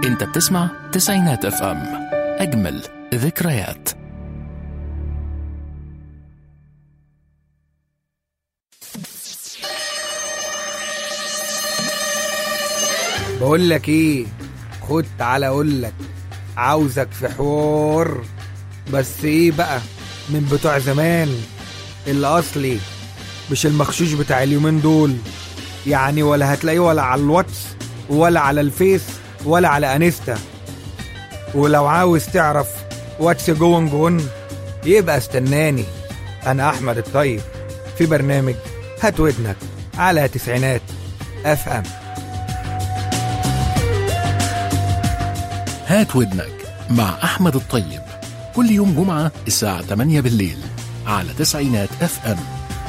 انت بتسمع تسعينات اف ام، اجمل ذكريات. بقول لك ايه، خد تعالى اقول لك، عاوزك في حوار، بس ايه بقى، من بتوع زمان الاصلي، مش المخشوش بتاع اليومين دول يعني، ولا هتلاقيه ولا على الواتس ولا على الفيس ولا على انستا. ولو عاوز تعرف واتس جوين جون يبقى استناني، انا احمد الطيب في برنامج هات ودنك على تسعينات اف ام. هات ودنك مع أحمد الطيب، كل يوم جمعة الساعة 8 بالليل على تسعينات اف ام.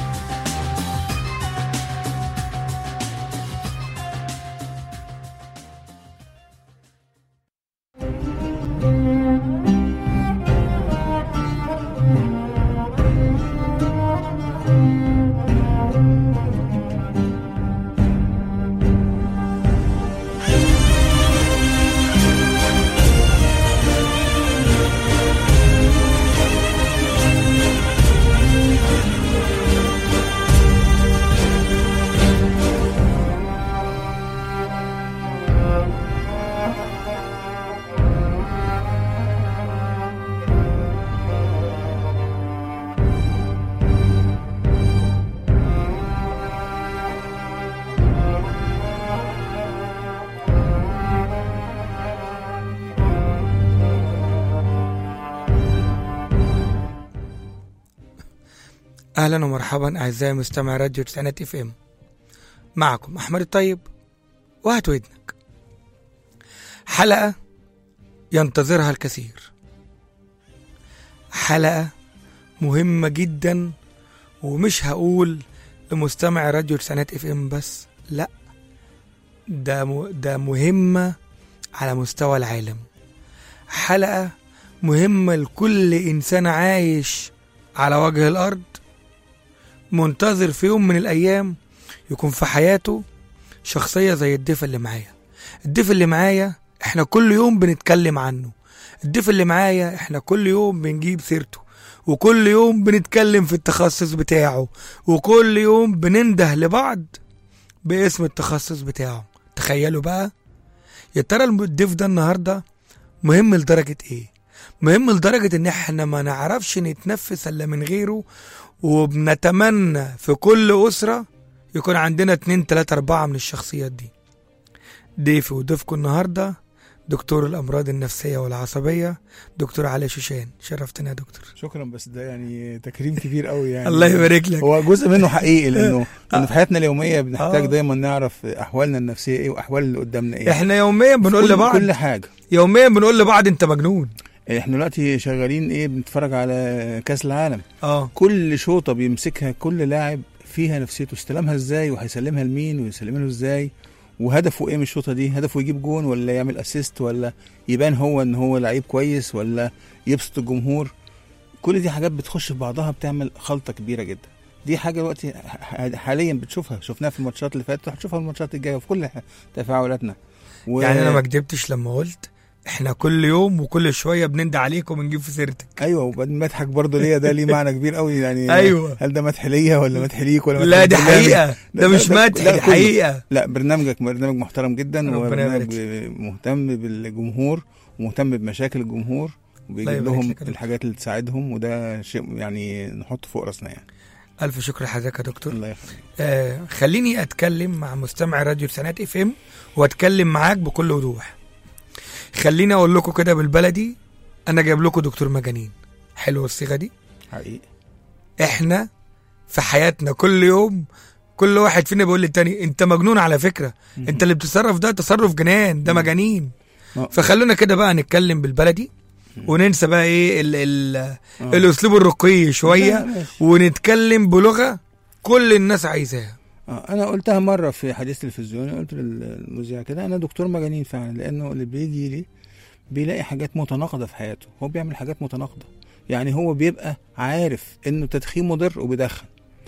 اهلا ومرحبا اعزائي مستمعي راديو تسعينات اف ام، معكم احمد الطيب وهات ودنك. حلقة ينتظرها الكثير، حلقة مهمة جدا، ومش هقول لمستمع راديو تسعينات اف ام بس، لا، ده مهمة على مستوى العالم. حلقة مهمة لكل انسان عايش على وجه الارض، منتظر في يوم من الأيام يكون في حياته شخصية زي الضيف اللي معايا. الضيف اللي معايا احنا كل يوم بنتكلم عنه، الضيف اللي معايا احنا كل يوم بنجيب سيرته، وكل يوم بنتكلم في التخصص بتاعه، وكل يوم بننده لبعض باسم التخصص بتاعه. تخيلوا بقى، يا ترى الضيف ده النهاردة مهم لدرجة ايه؟ مهم لدرجة ان احنا ما نعرفش نتنفس الا من غيره، وبنتمنى في كل أسرة يكون عندنا 2 3 4 من الشخصيات دي. ضيفي وضيفكم النهاردة دكتور الأمراض النفسية والعصبية، دكتور علي شوشان. شرفتنا يا دكتور. شكرا، بس ده يعني تكريم كبير قوي يعني. الله يبارك لك. هو جزء منه حقيقي، لأنه في حياتنا اليومية بنحتاج دايما نعرف أحوالنا النفسية إيه وأحوال اللي قدامنا إيه. إحنا يوميا بنقول لبعض كل حاجة، يوميا بنقول لبعض أنت مجنون. احنا دلوقتي شغالين ايه، بنتفرج على كاس العالم. كل شوطه بيمسكها كل لاعب فيها نفسيته، استلمها ازاي وهيسلمها لمين ويسلمها له ازاي، وهدفه ايه من الشوطه دي، هدفه يجيب جون ولا يعمل اسيست ولا يبان هو ان هو لعيب كويس ولا يبسط الجمهور. كل دي حاجات بتخش في بعضها بتعمل خلطه كبيره جدا. دي حاجه دلوقتي حاليا بتشوفها، شفناها في الماتشات اللي فاتت، هتشوفها في الماتشات الجايه في كل تفاعلاتنا. يعني انا ما كدبتش لما قلت احنا كل يوم وكل شويه بنندى عليك وبنجيب في سيرتك. ايوه، وبعدين مضحك برضه ليا، ده ليه معنى كبير قوي يعني. ايوه، هل ده مدح ليا ولا مدح ليك ولا لا دي حقيقه، ده مش مدح، دي حقيقه. لا، برنامج محترم جدا، وبرنامج مهتم بالجمهور ومهتم بمشاكل الجمهور وبيجيب لهم الحاجات اللي تساعدهم، وده شيء يعني نحطه فوق راسنا يعني. الف شكر لحضرتك يا دكتور. الله يخليك. خليني اتكلم مع مستمع راديو تسعينات اف ام واتكلم معاك بكل وضوح. خليني اقول لكم كده بالبلدي، انا جايب لكم دكتور مجانين. حلوه الصيغه دي حقيقي. احنا في حياتنا كل يوم كل واحد فينا بيقول للتاني انت مجنون على فكره، انت اللي بتصرف ده تصرف جنان، ده مجانين. فخلونا كده بقى نتكلم بالبلدي وننسى بقى ايه الاسلوب الرقي شويه، ونتكلم بلغه كل الناس عايزاها. انا قلتها مره في حديث تلفزيوني، قلت للمذيع كده انا دكتور مجانين فعلا، لانه اللي بيجي لي بيلاقي حاجات متناقضه في حياته، هو بيعمل حاجات متناقضه. يعني هو بيبقى عارف انه تدخين مضر وبيدخن،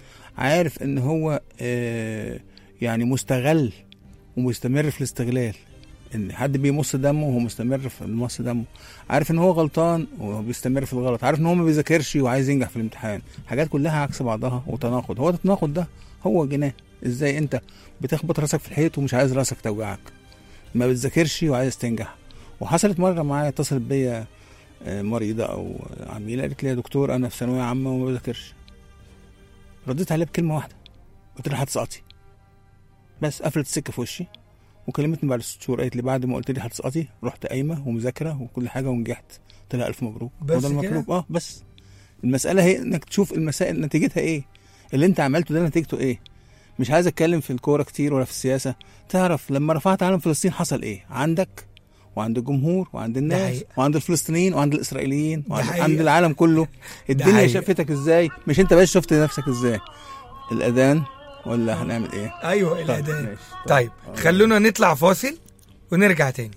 عارف ان هو يعني مستغل ومستمر في الاستغلال، ان حد بيمص دمه وهو مستمر في مص دمه، عارف ان هو غلطان وبيستمر في الغلط، عارف ان هو ما بيذاكرش وعايز ينجح في الامتحان، حاجات كلها عكس بعضها وتناقض. هو التناقض ده هو جناه. ازاي انت بتخبط راسك في الحيط ومش عايز راسك توجعك، ما بتذاكرش وعايز تنجح؟ وحصلت مره معايا، اتصلت بيا مريضه او عميله قالت لي يا دكتور انا في ثانويه عامه وما بذاكرش. رديت عليها بكلمه واحده، قلت لها هتسقطي. بس قفلت السكه في وشي وكلمتني بعد 6 شهور، قالت لي بعد ما قلت لي هتسقطي رحت قايمه ومذاكره وكل حاجه ونجحت. قلت لها الف مبروك. بس ده المطلوب. بس المساله هي انك تشوف المسائل نتيجتها ايه، اللي انت عملته ده نتيجته ايه. مش عايز اتكلم في الكوره كتير ولا في السياسه. تعرف لما رفعت علم فلسطين حصل ايه عندك وعند الجمهور وعند الناس وعند الفلسطينيين وعند الاسرائيليين وعند العالم كله؟ الدنيا شافتك ازاي؟ مش انت بس شفت نفسك ازاي؟ الاذان ولا هنعمل ايه؟ ايوه الاذان. طيب خلونا نطلع فاصل ونرجع تاني.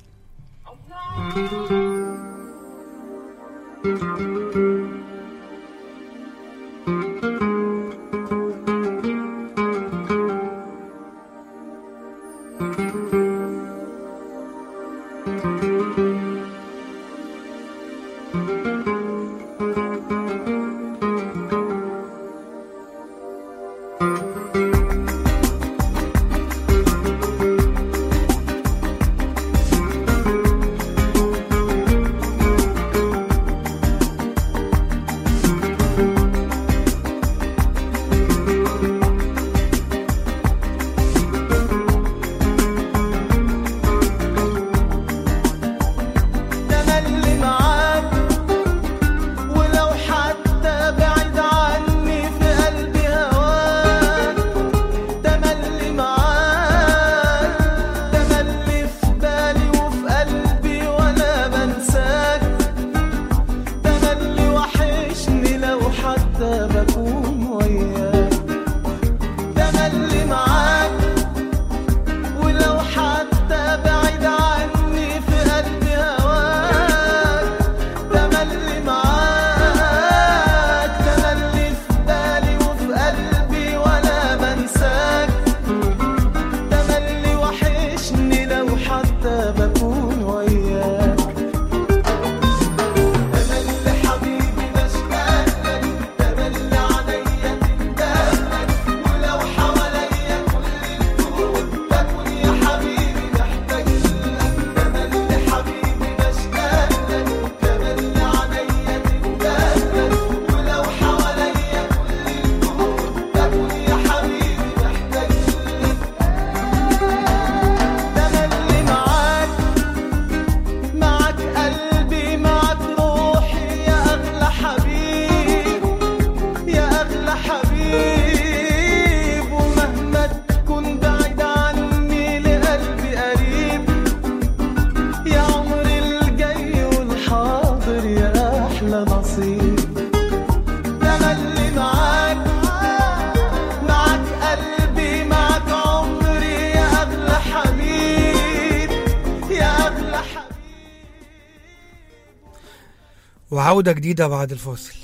وعودة جديدة بعد الفاصل.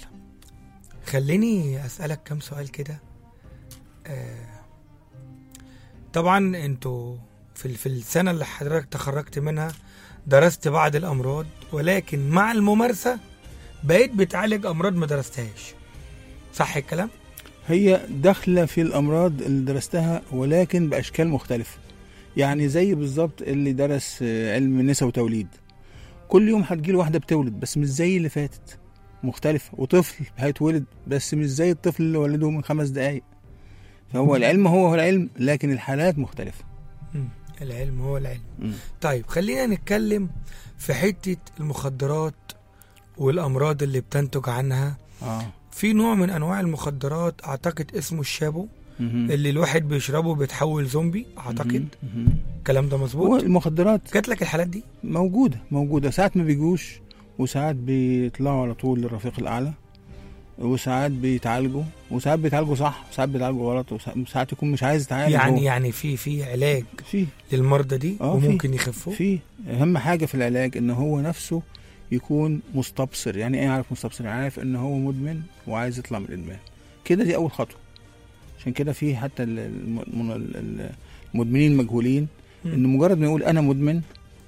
خليني أسألك كم سؤال كده. طبعا انتوا في السنة اللي حضرتك تخرجت منها درست بعض الأمراض، ولكن مع الممارسة بقيت بتعالج أمراض ما درستهاش، صح الكلام؟ هي داخلة في الأمراض اللي درستها ولكن بأشكال مختلفة. يعني زي بالظبط اللي درس علم نساء وتوليد، كل يوم هتجيله واحدة بتولد بس مش زي اللي فاتت، مختلفة. وطفل هيتولد بس مش زي الطفل اللي ولده من 5 دقايق. فهو العلم هو العلم لكن الحالات مختلفة. العلم هو العلم. طيب خلينا نتكلم في حتة المخدرات والأمراض اللي بتنتج عنها. في نوع من أنواع المخدرات أعتقد اسمه الشابو، اللي الواحد بيشربه بيتحول زومبي أعتقد. الكلام ده مظبوط؟ المخدرات جات لك الحالات دي؟ موجودة ساعات ما بيجوش، وساعات بيطلعوا على طول للرفيق الأعلى، وساعات بيتعالجوا، وساعات بيتعالجوا صح، وساعات بيتعالجوا غلط، وساعات يكون مش عايز يتعالج. يعني في علاج للمرضى دي وممكن يخفوا. في أهم حاجة في العلاج إن هو نفسه يكون مستبصر. يعني ايه عارف مستبصر؟ عارف ان هو مدمن وعايز يطلع من الادمان. كده دي اول خطوه. عشان كده في حتى المدمنين المجهولين ان مجرد ما يقول انا مدمن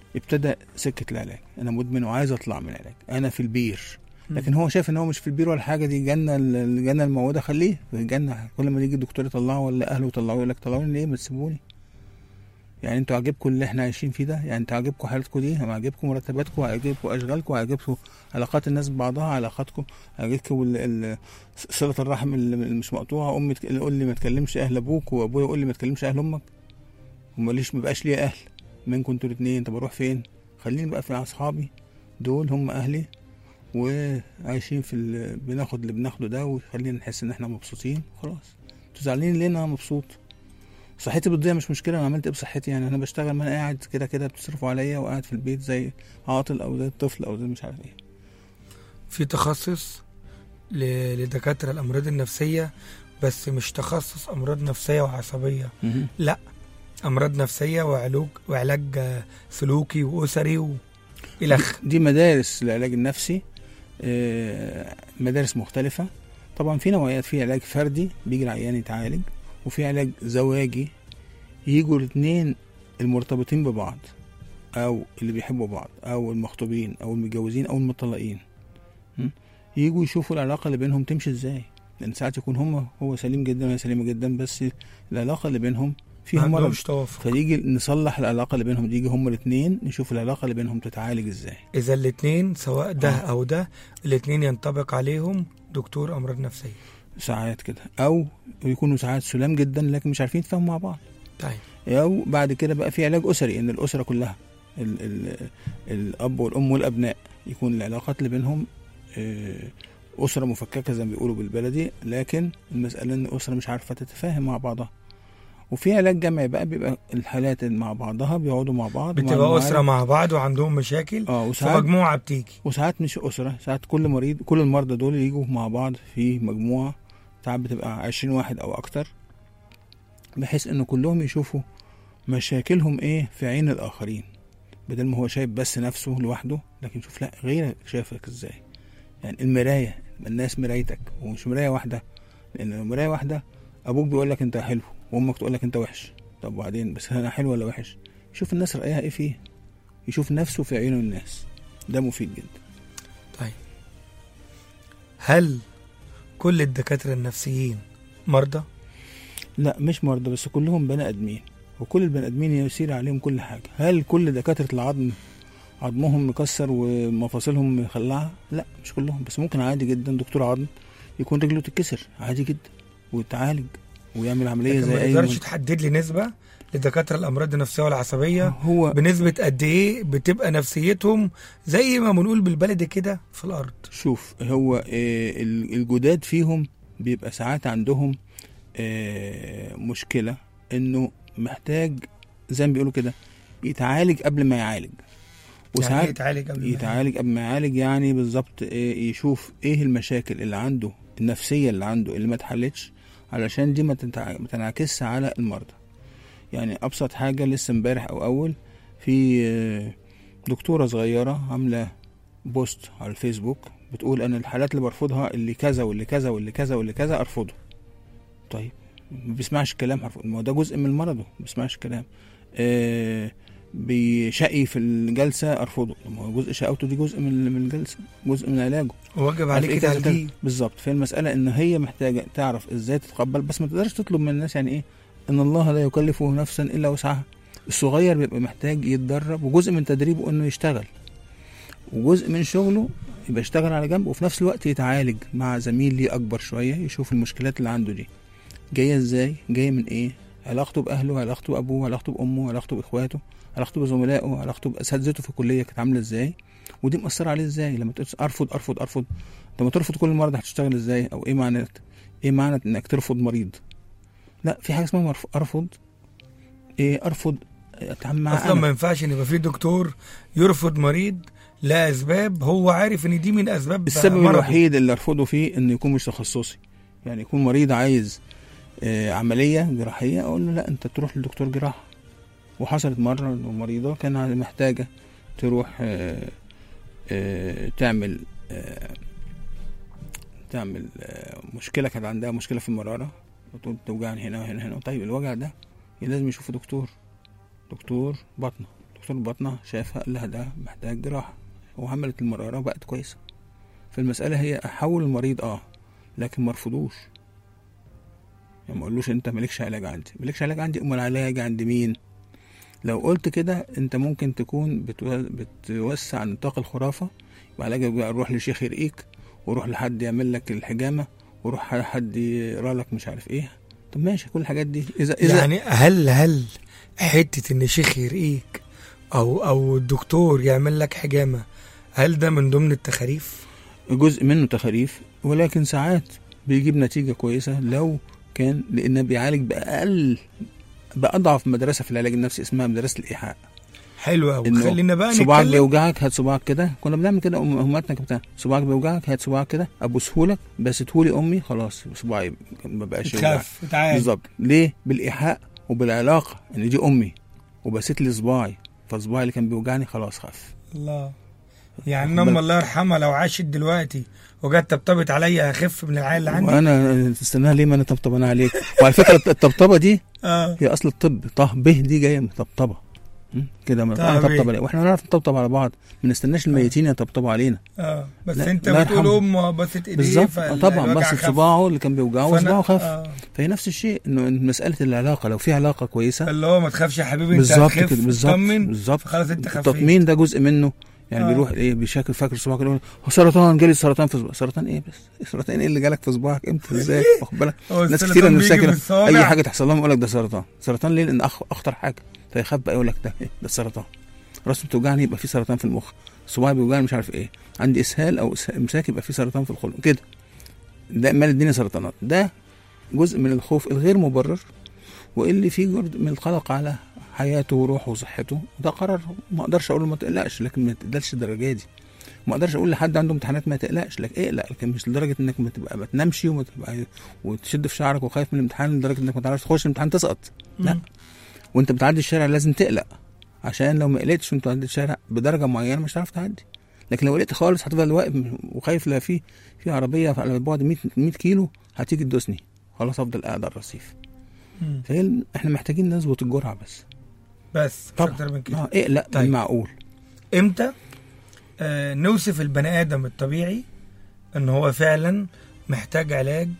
ابتدى سكه العلاج، انا مدمن وعايز اطلع من العلاج، انا في البير، لكن هو شايف ان هو مش في البير ولا حاجه، دي جنه، الجنه الموعوده خليه في الجنه، كل ما يجي الدكتور يطلعه ولا اهله يطلعوه يقول لك طلعوني ليه، ما تسيبوني، يعني انتوا عاجبكم اللي احنا عايشين فيه ده؟ يعني انتوا عاجبكم حالتكم دي؟ عاجبكم مرتباتكم؟ عاجبكم اشغالكم؟ عاجبكم علاقات الناس ببعضها؟ علاقاتكم؟ عاجبكم صله الرحم اللي مش مقطوعه؟ امي تقول لي ما تكلمش اهل ابوك، وابويا يقول لي ما تكلمش اهل امك، وماليش ما بقاش ليا اهل منكم انتوا الاثنين، طب اروح فين؟ خليني بقى في اصحابي دول هم اهلي، وعايشين في بناخد اللي بناخده ده، وخلينا نحس ان احنا مبسوطين خلاص. انتوا زعلانين ليه؟ انا مبسوط، صحتي بتضيع مش مشكله، انا عملت ايه بصحتي؟ يعني انا بشتغل، ما انا قاعد كده بتصرفوا عليا وقاعد في البيت زي عاطل او زي الطفل او زي مش عارف ايه. في تخصص لدكاتره الامراض النفسيه، بس مش تخصص امراض نفسيه وعصبيه، لا، امراض نفسيه وعلاج سلوكي واسري الخ. دي مدارس العلاج النفسي، مدارس مختلفه طبعا. في نوعيات، في علاج فردي بيجي العيان يتعالج، وفي علاج زواجي يجوا الاثنين المرتبطين ببعض او اللي بيحبوا بعض او المخطوبين او المتجوزين او المطلقين، يجوا يشوفوا العلاقه اللي بينهم تمشي ازاي، لان ساعات يكون هو سليم جدا وهي سليمه جدا، بس العلاقه اللي بينهم فيها مرض، فيجي نصلح العلاقه اللي بينهم دي، يجي هم الاثنين نشوف العلاقه اللي بينهم تتعالج ازاي. اذا الاثنين سواء ده او ده، الاثنين ينطبق عليهم دكتور امراض نفسيه ساعات كده، او يكونوا ساعات سلام جدا لكن مش عارفين يتفاهموا مع بعض. طيب، او بعد كده بقى في علاج اسري، ان الاسره كلها الاب والام والابناء يكون العلاقات اللي بينهم اسره مفككه زي ما بيقولوا بالبلدي، لكن المساله ان الاسره مش عارفه تتفاهم مع بعضها. وفي علاج جمعي بقى، بيبقى الحالات مع بعضها بيقعدوا مع بعض، بتبقى اسره مع بعض وعندهم مشاكل، فمجموعه بتيجي، وساعات مش اسره، ساعات كل المرضى دول يجوا مع بعض في مجموعه، ساعات بتبقى 20 واحد او اكتر، بحيث ان كلهم يشوفوا مشاكلهم ايه في عين الاخرين، بدل ما هو شايف بس نفسه لوحده، لكن شوف لا غيرك شايفك ازاي. يعني المرايه، الناس مرايتك ومش مرايه واحده، لان لو مرايه واحده ابوك بيقول لك انت حلو وامك تقول لك انت وحش، طب وبعدين بس انا حلو ولا وحش؟ يشوف الناس رايها ايه فيه، يشوف نفسه في عيون الناس، ده مفيد جدا. طيب، هل كل الدكاتره النفسيين مرضى؟ لا مش مرضى، بس كلهم بني ادمين، وكل البني ادمين يسير عليهم كل حاجه. هل كل دكاتره العظم عظمهم مكسر ومفاصلهم مخلعه؟ لا مش كلهم، بس ممكن عادي جدا دكتور عظم يكون رجله تتكسر عادي جدا ويتعالج ويعمل عمليه زي اي. ما تقدرش تحدد لي نسبه لدكاتره الامراض النفسيه والعصبيه، هو بنسبه قد ايه بتبقى نفسيتهم زي ما بنقول بالبلدي كده في الارض؟ شوف، هو الجداد فيهم بيبقى ساعات عندهم مشكله انه محتاج زي ما بيقولوا كده يتعالج قبل ما يعالج، وساعات يعني يتعالج قبل ما يعالج، يعني بالظبط يشوف ايه المشاكل اللي عنده النفسيه اللي عنده اللي ما اتحلتش، علشان دي ما تنعكسش على المرضى. يعني ابسط حاجه، لسه امبارح او اول في دكتوره صغيره عامله بوست على الفيسبوك بتقول انا الحالات اللي برفضها اللي كذا واللي كذا واللي كذا واللي كذا ارفضه. طيب ما بيسمعش الكلام، ما هو ده جزء من مرضه، ما بيسمعش الكلام. بيشقي في الجلسه ارفضه، ما هو جزء شقاوته دي جزء من الجلسه، جزء من علاجه، واجب عليك كده بالظبط. في المساله ان هي محتاجه تعرف ازاي تتقبل، بس ما تقدرش تطلب من الناس، يعني ايه ان الله لا يكلف نفسا الا وسعها. الصغير بيبقى محتاج يتدرب، وجزء من تدريبه انه يشتغل، وجزء من شغله يبقى يشتغل على جنب، وفي نفس الوقت يتعالج مع زميل ليه اكبر شويه، يشوف المشكلات اللي عنده دي جايه ازاي، جايه من ايه، علاقته باهله، علاقته بابوه، علاقته بامه، علاقته باخواته، علاقته بزملائه، علاقته باساتذته في الكليه كانت عامله ازاي، ودي مأثره عليه ازاي. لما تقول ارفض ارفض ارفض، انت ما ترفض كل مرضى هتشتغل ازاي؟ او ايه معنى انك ترفض مريض؟ لا، في حاجه اسمها ارفض ارفض اتعامل معاه. اصلا ما ينفعش ان يبقى في دكتور يرفض مريض لا اسباب هو عارف ان دي من اسباب السبب مرضه. الوحيد اللي ارفضه فيه انه يكون مش تخصصي، يعني يكون مريض عايز عمليه جراحيه، اقول له لا انت تروح لدكتور جراحه. وحصلت مره مريضه كان محتاجه تروح تعمل مشكله، كانت عندها مشكله في المراره، بتقول توجعني هنا وهنا هنا. طيب الوجع ده لازم يشوف دكتور باطنه، دكتور الباطنة شافها قال لها ده محتاج جراحة، وعملت المرارة وبقت كويسة. فالمسألة هي أحول المريض لكن مرفضوش، يعني ما قولوش انت مالكش علاج عندي، مالكش علاج عندي، امال العلاج عند مين؟ لو قلت كده انت ممكن تكون بتوسع نطاق الخرافة، وعلاجك بقى روح لشيخ يرقيك، وروح لحد يعمل لك الحجامة، وروح لحد يقرا لك مش عارف ايه. طب ماشي، كل الحاجات دي اذا يعني هل حتة ان شيخ يرقيك او الدكتور يعمل لك حجامة، هل ده من ضمن التخاريف؟ جزء منه تخاريف، ولكن ساعات بيجيب نتيجة كويسة لو كان، لأنه بيعالج بأضعف مدرسة في العلاج النفسي اسمها مدرسة الإيحاء. حلو قوي. خلينا بقى صباعك بيوجعك هات صباعك كده، كنا بنعمل كده امهاتنا بتاع صباعك بيوجعك هات صباعك كده ابوسهولك، بسيتهولي امي خلاص صباعي ما بقاش يوجع. بالظبط. ليه؟ بالإيحاء وبالعلاقة ان دي امي وبسيت لي صباعي، فصباعي اللي كان بيوجعني خلاص خف. الله. يعني أم الله يرحمها لو عاشت دلوقتي وجت طبطبت عليا هخف من العيال اللي عندي. وانا تستناها ليه؟ ما انا طبطبان عليك. وعلى فكره الطبطبه دي هي اصل الطب، دي جايه من طبطبه كده، انا طبطب عليك واحنا نعرف نطبطب على بعض، ما نستناش الميتين يطبطبوا علينا. بس انت بتقول بست ايديه بالظبط. طبعا بست صباعه اللي كان بيوجعه وصباعه خف. فهي نفس الشيء، انه مساله العلاقه لو في علاقه كويسه اللي هو ما تخافش يا حبيبي انت هتخف بالظبط خلاص انت خفيت. التطمين ده جزء منه، يعني بيروح ايه بيشاكل فاكر صباعك يقول سرطان، جالي سرطان في صباعك. سرطان ايه بس؟ سرطان ايه اللي جالك في صباعك امتى ازاي؟ واخد بالك؟ ناس كتير نفسها كده اي حاجه تحصل لهم يقول لك ده سرطان ليه؟ لان اخطر حاجه، فيخاف بقى يقول لك ده السرطان. راسي بتوجعني يبقى في سرطان في المخ، صباعي بيوجعني مش عارف ايه، عندي اسهال او امساك يبقى في سرطان في الخلق كده. ده مال الدنيا سرطانات. ده جزء من الخوف الغير مبرر، واللي فيه جزء من القلق على حياته وروحه وصحته. ده قرار ما اقدرش اقول له ما تقلقش، لكن ما تقلقش الدرجه دي. ما اقدرش اقول لحد عنده امتحانات ما تقلقش، لك اقلق، لكن مش لدرجه انك ما تبقى ما تنامش وتشد في شعرك وخايف من الامتحان لدرجه انك ما تعرفش تخش الامتحان تسقط. لا، وانت بتعدي الشارع لازم تقلق، عشان لو ما قلقتش وانت بتعدي الشارع بدرجه معينه مش هتعرف تعدي. لكن لو قلقت خالص هتفضل واقف وخايف، لا في عربيه على بعد 100 كيلو هتيجي تدوسني، خلاص افضل قاعد على الرصيف. فهي احنا محتاجين نظبط الجرعه بس مش اكتر من كده. لا طيب. معقول. امتى نوصف البني ادم الطبيعي ان هو فعلا محتاج علاج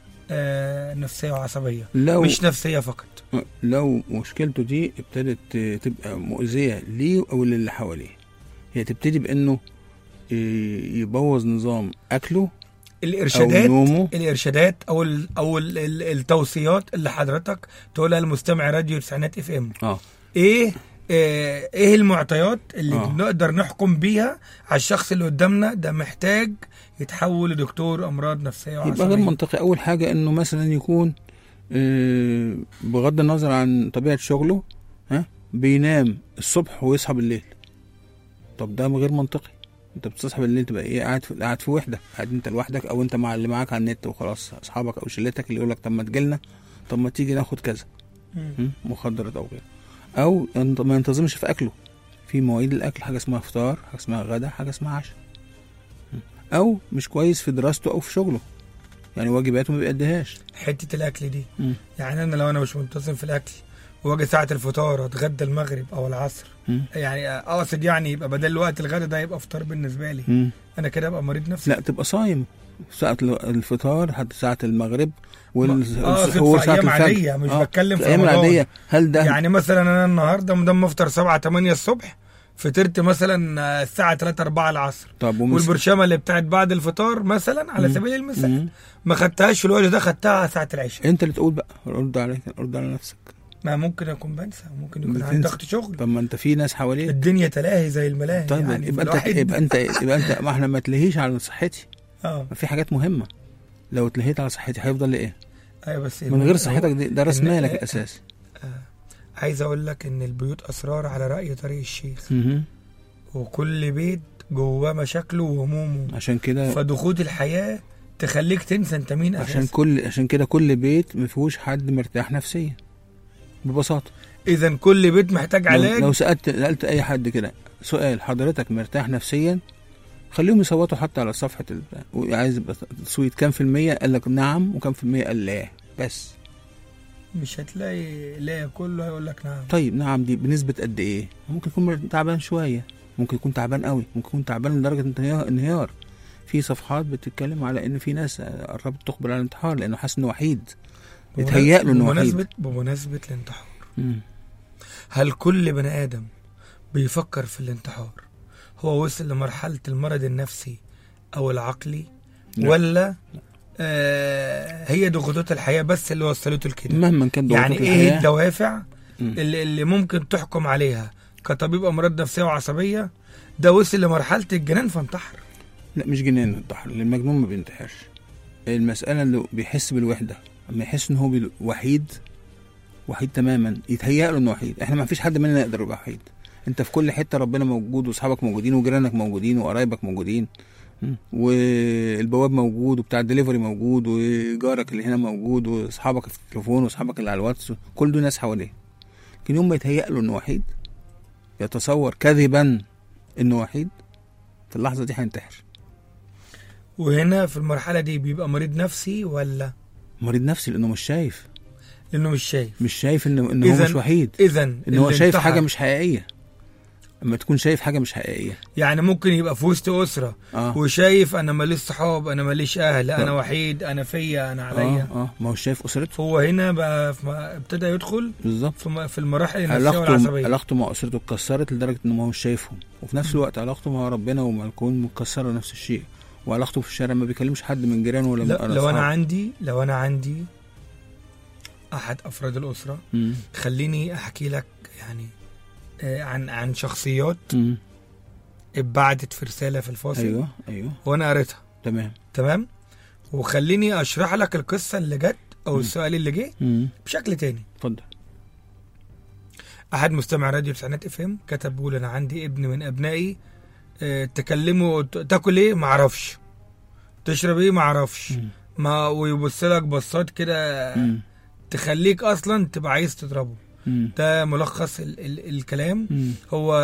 نفسيه وعصبيه، مش نفسيه فقط؟ لو مشكلته دي ابتدت تبقى مؤذيه ليه او للي حواليه، هي تبتدي بانه يبوظ نظام اكله، الارشادات او التوصيات اللي حضرتك تقولها لمستمع راديو تسعينات اف ام. ايه المعطيات اللي نقدر نحكم بيها على الشخص اللي قدامنا ده محتاج يتحول لدكتور امراض نفسيه وعصبيه؟ يبقى غير منطقي. اول حاجه انه مثلا يكون بغض النظر عن طبيعه شغله بينام الصبح ويصحى بالليل. طب ده غير منطقي. انت بتصحى بالليل تبقى ايه؟ قاعد في وحده، قاعد انت لوحدك او انت مع اللي معاك على النت وخلاص، اصحابك او شلتك اللي يقول لك طب ما تجيلنا، طب ما تيجي ناخد كذا مخدرات او غيره، او ما ينتظمش في اكله، في مواعيد الاكل، حاجه اسمها فطار، حاجه اسمها غدا، حاجه اسمها عشاء. او مش كويس في دراسته او في شغله، يعني واجباته ما بيأديهاش. حته الاكل دي يعني انا لو انا مش منتظم في الاكل واجي ساعه الفطار اتغدى المغرب او العصر، يعني اقصد يعني يبقى بدل وقت الغدا ده يبقى فطار بالنسبه لي، انا كده ابقى مريض نفسي. لا، تبقى صايم ساعه الفطار حتى ساعه المغرب والسحور ساعه الفجر. عاديه، مش بتكلم في الايام العاديه. هل ده يعني مثلا انا النهارده مدام افطر 7-8 الصبح، فطرت مثلا الساعه 3-4 العصر، والبرشامه اللي بتاعت بعد الفطار مثلا على سبيل المثال ما خدتهاش في الوقت ده، خدتها ساعه العشاء. انت اللي تقول بقى، رد على نفسك. ما ممكن اكون بنسى، ممكن يكون عندي ضغط شغل. طب ما انت في ناس حواليك، الدنيا تلاهي زي الملاهي. طيب يعني يبقى انت ما احنا ما تلهيش على صحتي. ما في حاجات مهمه، لو اتلهيت على صحتي هيفضل ايه؟ ايوه بس من غير صحتك ده راس مالك الاساسي. عايز اقول لك ان البيوت اسرار على راي طريق الشيخ. وكل بيت جواه مشاكله وهمومه، عشان كده فضغوط الحياه تخليك تنسى انت مين اساسا. عشان كده كل بيت ما فيهوش حد مرتاح نفسيا ببساطه. اذا كل بيت محتاج علاج. لو سالت اي حد كده سؤال، حضرتك مرتاح نفسيا؟ خليهم يصوتوا حتى على صفحه عايز تصويت كام في المية، قال لك نعم وكام في المية قال لا. بس مش هتلاقي لا كله هيقول لك نعم. طيب نعم دي بنسبة قد ايه؟ ممكن يكون تعبان شوية، ممكن يكون تعبان قوي، ممكن يكون تعبان لدرجة انهيار. في صفحات بتتكلم على ان في ناس قربت تقبل على الانتحار لانه حاسس انه وحيد، اتهيأ له انه وحيد. بمناسبة الانتحار، هل كل بني ادم بيفكر في الانتحار هو وصل لمرحلة المرض النفسي او العقلي؟ لا. ولا هي ضغوطات الحياة بس اللي وصلته لكده؟ مهما كان ضغوطات يعني ايه الدوافع اللي ممكن تحكم عليها كطبيب امراض نفسية وعصبية ده وصل لمرحلة الجنان فانتحر؟ لا مش جنان انتحر، المجنون ما بينتحرش. المسألة اللي بيحس بالوحدة، اما يحس ان هو وحيد تماما، يتهيأ له انه وحيد. احنا ما فيش حد مننا يقدر يبقى وحيد، انت في كل حتة ربنا موجود، واصحابك موجودين، وجيرانك موجودين، وقرايبك موجودين، والبواب موجود، وبتاع الدليفري موجود، وجارك اللي هنا موجود، واصحابك في التليفون، واصحابك اللي على الواتس، كل دول ناس حواليه. لكن يوم ما يتهيأ له انه وحيد، يتصور كذبا انه وحيد، في اللحظة دي هينتحر. وهنا في المرحلة دي بيبقى مريض نفسي ولا مريض نفسي؟ لانه مش شايف، مش شايف انه هو مش وحيد، اذن انه هو شايف حاجة مش حقيقية. اما تكون شايف حاجة مش حقيقية، يعني ممكن يبقى في وسط أسرة وشايف انا ماليش صحاب، انا ماليش اهل، انا وحيد، انا فيا، انا عليا. ما هو شايف اسرته. هو هنا بقى ابتدى يدخل بالظبط في المراحل النفسية والعصبية. علاقته مع اسرته اتكسرت لدرجة انه ما هو شايفهم، وفي نفس الوقت علاقته مع ربنا ومع الكون متكسرة نفس الشيء، وعلاقته في الشارع ما بيكلمش حد من جيرانه ولا من لو انا عندي احد افراد الاسرة، خليني احكي لك يعني عن شخصيات اتبعتت في رسالة في الفاصل. ايوه وانا قريتها. تمام. وخليني اشرح لك القصة اللي جت او السؤال اللي جه بشكل تاني. اتفضل. احد مستمع راديو تسعينات اف ام كتب بيقول انا عندي ابن من ابنائي تكلمه تاكل ايه معرفش، تشرب ايه معرفش، ما ويبص لك بصات كده تخليك اصلا تبقى عايز تضربه. ده ملخص الكلام. هو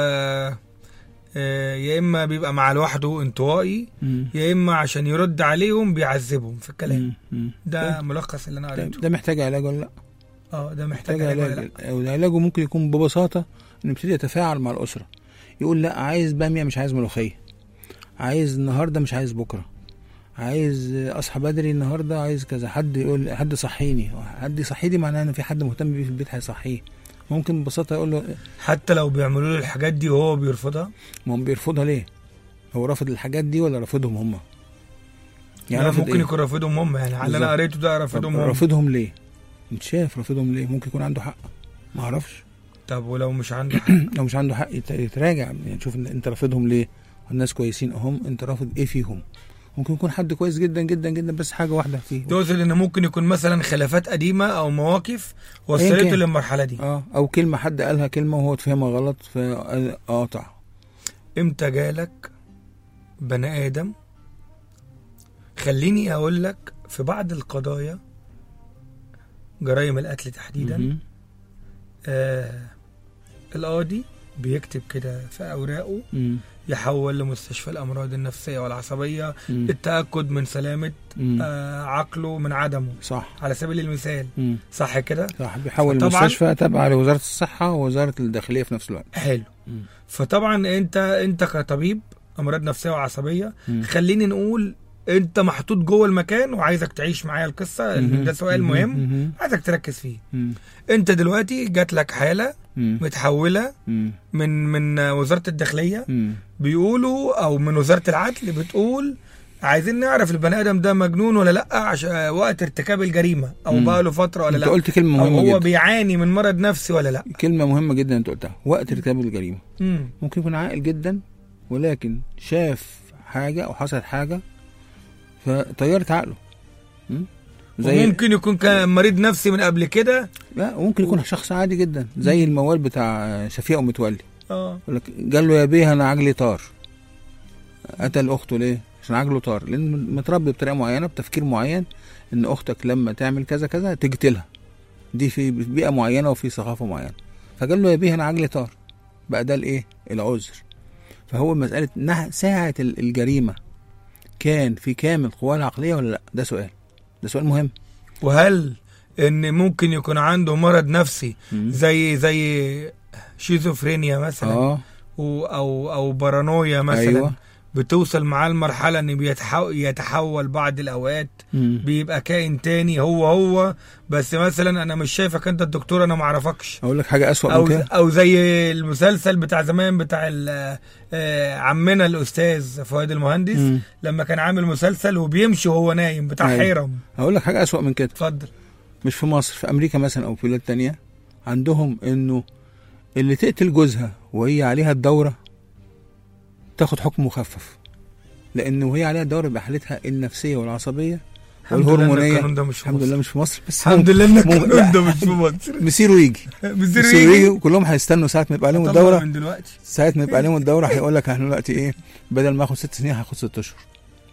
يا اما بيبقى مع لوحده انطوائي، يا اما عشان يرد عليهم بيعذبهم في الكلام. ده ملخص اللي انا قريته. ده محتاج علاج ولا لا؟ ده محتاج علاج. والعلاج ممكن يكون ببساطة انه يبتدي يتفاعل مع الأسرة، يقول لا عايز بامية مش عايز ملوخية، عايز النهاردة مش عايز بكرة، عايز اصحى بدري النهارده، عايز كذا. حد يقول حد صحيني، حد يصحيني معناه ان في حد مهتم بيه في البيت هيصحيه. ممكن ببساطه يقول له حتى لو بيعملوا له الحاجات دي وهو بيرفضها. ما هو بيرفضها ليه؟ هو رافض الحاجات دي ولا رافضهم هم؟ يعني ممكن يكون رافضهم هم، يعني على انا قريته ده رافضهم هم. رافضهم ليه؟ انت شايف رافضهم ليه؟ ممكن يكون عنده حق، ما اعرفش. طب ولو مش عنده حق؟ لو مش عنده حق يتراجع، يعني شوف انت رافضهم ليه؟ الناس كويسين اهم، انت رافض ايه فيهم؟ ممكن يكون حد كويس جدا جدا جدا بس حاجة واحدة فيه. توصل ان ممكن يكون مثلا خلافات قديمة او مواقف وصلته للمرحلة دي. او كلمة حد قالها كلمة وهو تفهمها غلط فقاطع. امتى جالك بني ادم؟ خليني اقول لك في بعض القضايا، جرائم القتل تحديدا، القاضي بيكتب كده في اوراقه يحول لمستشفى الأمراض النفسية والعصبية التأكد من سلامة عقله من عدمه. صح. على سبيل المثال. صح كده؟ صح. بيحول المستشفى تابعة لوزارة الصحة ووزارة الداخلية في نفس الوقت. حلو. فطبعا انت كطبيب أمراض نفسية وعصبية، خليني نقول انت محطوط جوه المكان وعايزك تعيش معايا القصة. ده سؤال مهم عايزك تركز فيه. انت دلوقتي جات لك حالة متحولة من وزارة الداخلية، بيقولوا او من وزارة العدل بتقول عايزين نعرف البني ادم ده مجنون ولا لا عشان وقت ارتكاب الجريمة، او بقى له فترة ولا لا. انت قلت كلمة مهمة جدا، هو بيعاني من مرض نفسي ولا لا. كلمة مهمة جدا انت قلتها، وقت ارتكاب الجريمة. ممكن يكون عاقل جدا ولكن شاف حاجة او حصلت حاجة فطيرت عقله. ممكن يكون كان مريض نفسي من قبل كده. لا ممكن يكون شخص عادي جدا زي الموال بتاع شفيق ومتولي. قال له يا بيه انا عجلي طار. قتل اخته ليه؟ عشان عجله طار، لان متربي بطريقه معينه بتفكير معين ان اختك لما تعمل كذا كذا تقتلها، دي في بيئه معينه وفي ثقافه معينه. فقال له يا بيه انا عجلي طار، بقى ده الايه؟ العذر. فهو مساله ساعه الجريمه كان في كامل قواه العقليه ولا لا؟ ده سؤال مهم. وهل ان ممكن يكون عنده مرض نفسي زي شيزوفرينيا مثلا او بارانويا مثلا. أيوة. بتوصل معاه المرحلة ان يتحول بعض الاوقات بيبقى كائن تاني هو بس مثلا انا مش شايفك انت الدكتور، انا معرفكش. اقول لك حاجة اسوأ من كده، او زي المسلسل بتاع زمان بتاع عمنا الاستاذ فؤاد المهندس لما كان عامل مسلسل وبيمشي وهو نايم بتاع حيرم. اقول لك حاجة اسوأ من كده. اتفضل. مش في مصر، في امريكا مثلا او في بلاد تانية عندهم انه اللي تقتل جوزها وهي عليها الدورة تاخد حكم مخفف، لأنه وهي عليها الدورة بحالتها النفسية والعصبية والهرمونية. الحمد لله مش في مصر، بس الحمد لله ان القانون ده مش في مصر. مسيره يجي وكلهم هيستنوا ساعة ما يبقى عليهم الدورة. ساعة ما يبقى عليهم الدورة هيقول لك احنا دلوقتي ايه، بدل ما اخد 6 سنين هاخد 6 اشهر.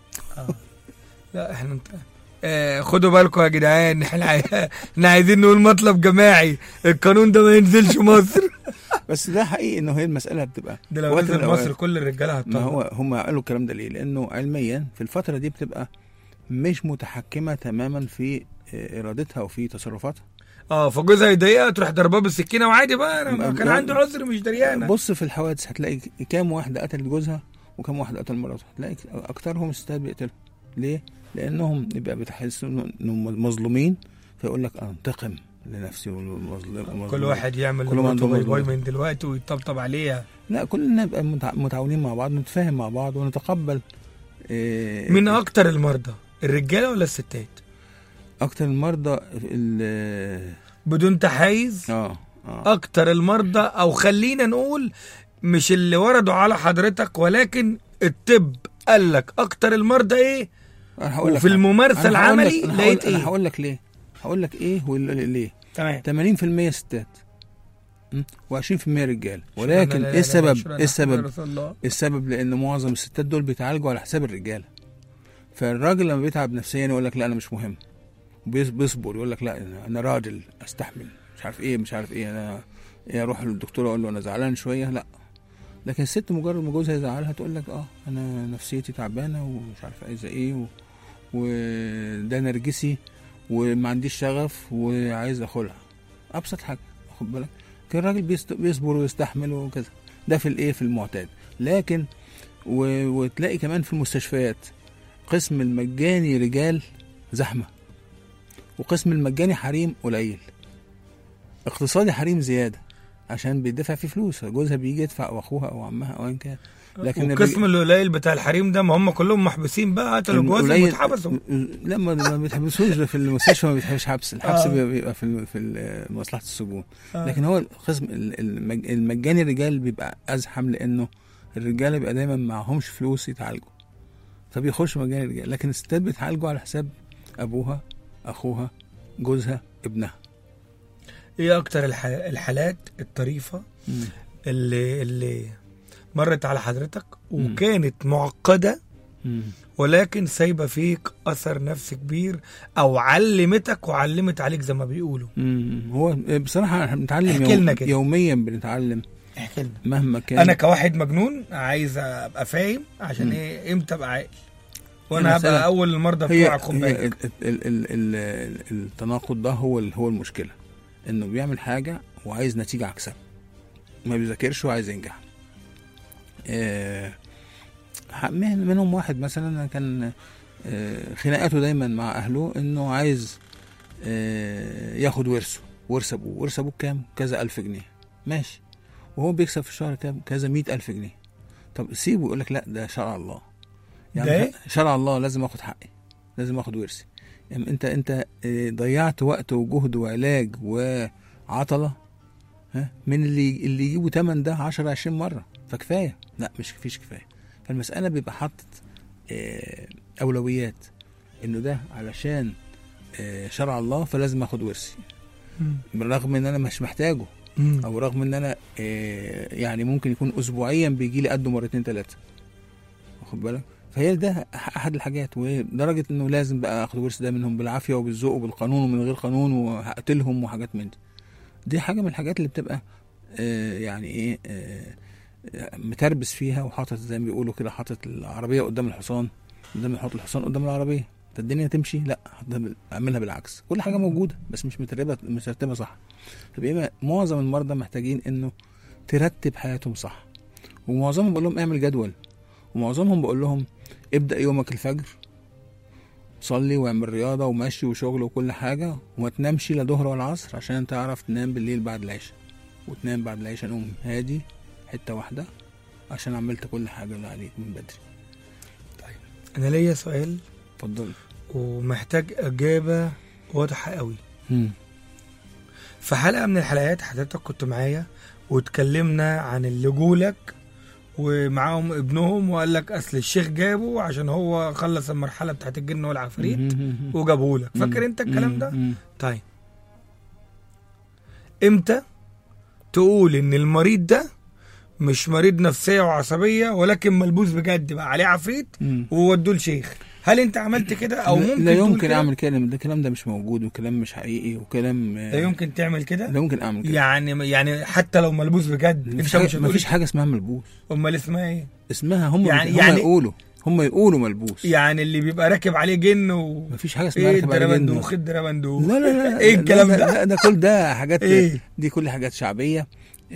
لا احنا خدوا بالكم يا جدعان، احنا عايزين نقول مطلب جماعي، القانون ده ما ينزلش مصر. بس ده حقيقي انه هي المسألة بتبقى ده لو نزل مصر كل الرجاله هتطلع. ما هو هم قالوا الكلام ده ليه؟ لانه علميا في الفترة دي بتبقى مش متحكمة تماما في ارادتها وفي تصرفاتها. فجوزها يضايقها تروح ضربها بالسكينه وعادي بقى انا كان عندي عذر مش دريانه. بص في الحوادث هتلاقي كام واحده قتلت جوزها وكام واحده قتل مراتها، هتلاقي اكترهم الستات بيقتلوا. ليه؟ لانهم يبقى بتحسوا انهم مظلومين، فيقول لك انتقم لنفسي والمظلوم. كل واحد يعمل باي من دلوقتي ويطبطب عليها. لا كلنا نبقى متعاونين مع بعض، نتفاهم مع بعض ونتقبل. من اكتر المرضى الرجاله ولا الستات؟ اكتر المرضى بدون تحيز. اكتر المرضى، او خلينا نقول مش اللي وردوا على حضرتك، ولكن الطب قال لك اكتر المرضى ايه وفي الممارسه العملي لقيت ايه. انا هقول لك ايه وليه. تمام. 80% ستات و20% رجال. ولكن ايه السبب لان معظم الستات دول بيتعالجوا على حساب الرجاله. فالراجل لما بيتعب نفسيا يقول لك لا انا مش مهم، بيصبر يقول لك لا انا راجل استحمل مش عارف ايه انا اروح للدكتور اقول له انا زعلان شويه. لا، لكن الست مجرد ما جوزها يزعلها تقول لك انا نفسيتي تعبانه ومش عارف عايزه ايه وده نرجسي وما عنديش شغف وعايز اخلها. ابسط حاجه، خد بالك، كان الراجل بيصبر ويستحمل وكذا. ده في المعتاد. لكن وتلاقي كمان في المستشفيات قسم المجاني رجال زحمه وقسم المجاني حريم قليل. اقتصادي حريم زياده عشان بيدفع فيه فلوس، جوزها بيجي يدفع او اخوها او عمها او ان كان. لكن القسم القليل بتاع الحريم ده ما هم كلهم محبوسين بقى، قتلوا جوزهم واتحبسوا. لا ما بيتحبسوش في المستشفى، ما بيتحبسش حبس. الحبس بيبقى في مصلحه السجون. لكن هو القسم المجاني الرجال بيبقى ازحم، لانه الرجاله بيبقى دايما معهمش فلوس يتعالجوا فبيخش مجاني الرجال. لكن الستات بيتعالجوا على حساب ابوها، اخوها، جوزها، ابنها. ايه اكتر الحالات الطريفة اللي مرت على حضرتك وكانت معقدة ولكن سايبة فيك اثر نفسي كبير، او علمتك وعلمت عليك زي ما بيقولوا؟ هو بصراحة احنا بنتعلم يوميا بنتعلم. احكي لنا. مهما كان. انا كواحد مجنون عايز ابقى فاهم عشان ايه امتى ابقى عاقل، وانا هبقى اول المرضى بتوعك. خد بالك التناقض ده هو المشكلة، انه بيعمل حاجة وعايز نتيجة عكسها، ما بيذاكرش وعايز ينجح. منهم واحد مثلا كان خناقاته دايما مع اهله انه عايز ياخد ورث ابوه بكام؟ كذا ألف جنيه. ماشي، وهو بيكسب في الشهر كذا 100,000 جنيه. طب سيبه، يقول لك لا ده شرع الله، يعني شرع الله لازم اخد حقي، لازم اخد ورثي. يعني انت ضيعت وقت وجهد وعلاج وعطلة من اللي يجيبوا 8 ده 10-20 مرة، فكفاية. لا مش كفاية. فالمسألة بيبقى حاطط أولويات، إنه ده علشان شرع الله فلازم أخد ورثي، بالرغم إن أنا مش محتاجه، أو رغم إن أنا يعني ممكن يكون أسبوعيا بيجي لي قده 2-3، واخد بالك؟ فهي ده أحد الحاجات، ودرجة إنه لازم بقى أخد ورثي ده منهم بالعافية وبالذوق وبالقانون ومن غير قانون وهقتلهم وحاجات من دي حاجة من الحاجات اللي بتبقى يعني إيه متربس فيها، وحاطط زي ما بيقولوا كده، حاطط العربية قدام الحصان، يحط الحصان قدام العربية. الدنيا تمشي، لا اعملها بالعكس. كل حاجه موجوده بس مش مترتبه صح. فبقى معظم المرضى محتاجين انه ترتب حياتهم صح. ومعظمهم بقول لهم اعمل جدول، ومعظمهم بقول لهم ابدا يومك الفجر، صلي واعمل رياضه ومشي وشغل وكل حاجه، وما تنامش لا ظهر ولا عصر عشان تعرف تنام بالليل بعد العشاء. وتنام بعد العشاء نوم هادي حته واحده عشان عملت كل حاجه اللي عليك من بدري. طيب انا ليا سؤال، اتفضل، ومحتاج اجابه واضحه قوي. في حلقه من الحلقات حضرتك كنت معايا واتكلمنا عن اللي جولك ومعاهم ابنهم، وقال لك اصل الشيخ جابه عشان هو خلص المرحله بتاعت الجن والعفريت وجابه لك. فاكر انت الكلام ده؟ طيب امتى تقول ان المريض ده مش مريض نفسيه وعصبيه ولكن ملبوس بجد بقى عليه عفريت وودوه لشيخ؟ هل انت عملت كده او ممكن؟ لا يمكن اعمل كده، ده الكلام ده مش موجود وكلام مش حقيقي وكلام. لا يمكن تعمل كده؟ لا يمكن اعمل كده. يعني حتى لو ملبوس بجد ما فيش حاجه اسمها ملبوس. امال اسمها ايه؟ اسمها هم يقولوا ملبوس. يعني اللي بيبقى راكب عليه جن مفيش حاجه اسمها راكب عليه جن. الدربندوخ لا ايه الكلام ده؟ لا ده كل ده حاجات إيه؟ دي كل حاجات شعبيه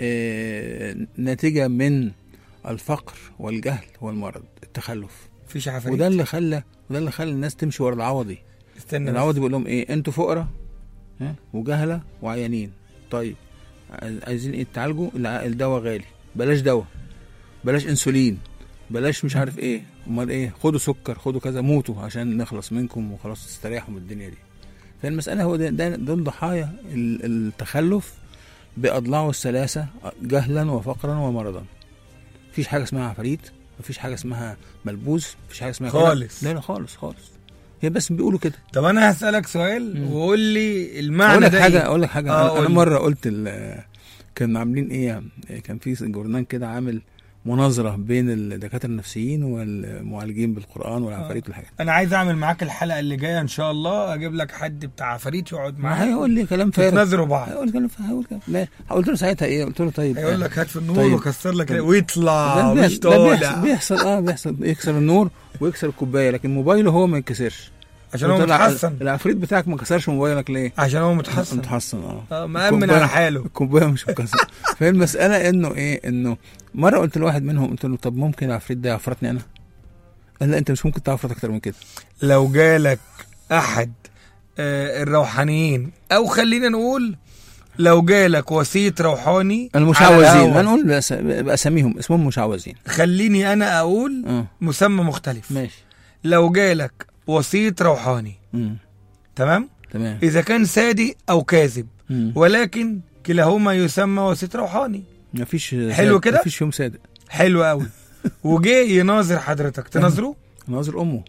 ناتجه من الفقر والجهل والمرض، التخلف. مفيش عفاريت. وده اللي خلى الناس تمشي ورا العوضي. العوضي بيقول لهم ايه؟ انتوا فقراء وجهله وعيانين. طيب عايزين ايه تعالجوا؟ الدواء غالي، بلاش دواء، بلاش انسولين، بلاش مش عارف ايه، امال ايه؟ خدوا سكر، خدوا كذا، موتوا عشان نخلص منكم وخلاص تستريحوا من الدنيا دي. فالمساله هو دول ضحايا التخلف باضلاعه الثلاثه، جهلا وفقرا ومرضا. مفيش حاجه اسمها عفاريت، مفيش حاجه اسمها ملبوس، مفيش حاجه اسمها خالص. لا خالص. هي بس بيقولوا كده. طب انا هسالك سؤال وقول لي المعنى ده. اقول لك حاجه. انا مره قلت كانوا عاملين ايه، كان في جورنال كده عامل مناظره بين الدكاتره النفسيين والمعالجين بالقران والعفاريت والحاجات. انا عايز اعمل معاك الحلقه اللي جايه ان شاء الله، اجيب لك حد بتاع عفاريت يقعد معاك. هيقول لي كلام فارغ، تنظروا بعض. هيقول كلام لا، قلت له ساعتها ايه؟ قلت له طيب هيقول لك هات في النور وكسر لك ويطلع مش طالع. بيحصل يكسر النور ويكسر الكوبايه، لكن موبايله هو ما ينكسرش عشان هو متحسن. العفريت بتاعك ما كسرش موبايلك ليه؟ عشان هو متحسن. مأمن على حاله، الكوبايه مش مكسره. فالمساله انه ايه، انه مره قلت لواحد منهم، قلت له طب ممكن العفريت ده يعفرتني انا؟ قال لا انت مش ممكن تعفرت اكتر من كده. لو جالك احد الروحانيين، او خلينا نقول لو جالك وسيط روحاني، المشعوذين، ما نقول باساميهم، اسمهم مشعوذين، خليني انا اقول مسمى مختلف. ماشي. لو جالك وسيط روحاني تمام، اذا كان صادق او كاذب، ولكن كلاهما يسمى وسيط روحاني. مفيش حلو كده، مفيش يوم صادق. حلو قوي. وجه يناظر حضرتك، تناظره؟ ناظر امه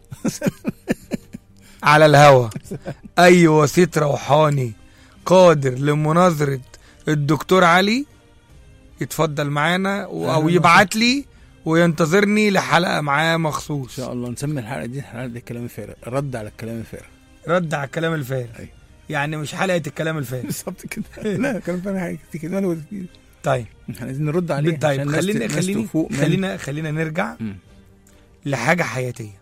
على الهوا. اي وسيط روحاني قادر لمناظره الدكتور علي يتفضل معانا او يبعت لي وينتظرني لحلقه معاه مخصوص ان شاء الله. نسمي الحلقه دي حلقه الكلام الفارغ، رد على الكلام الفارغ. رد على الكلام الفارغ. يعني مش حلقه الكلام الفارغ. بالظبط كده. لا كلام فارغ كده. طيب احنا عايزين نرد عليه. طيب خلينا نرجع لحاجه حياتيه.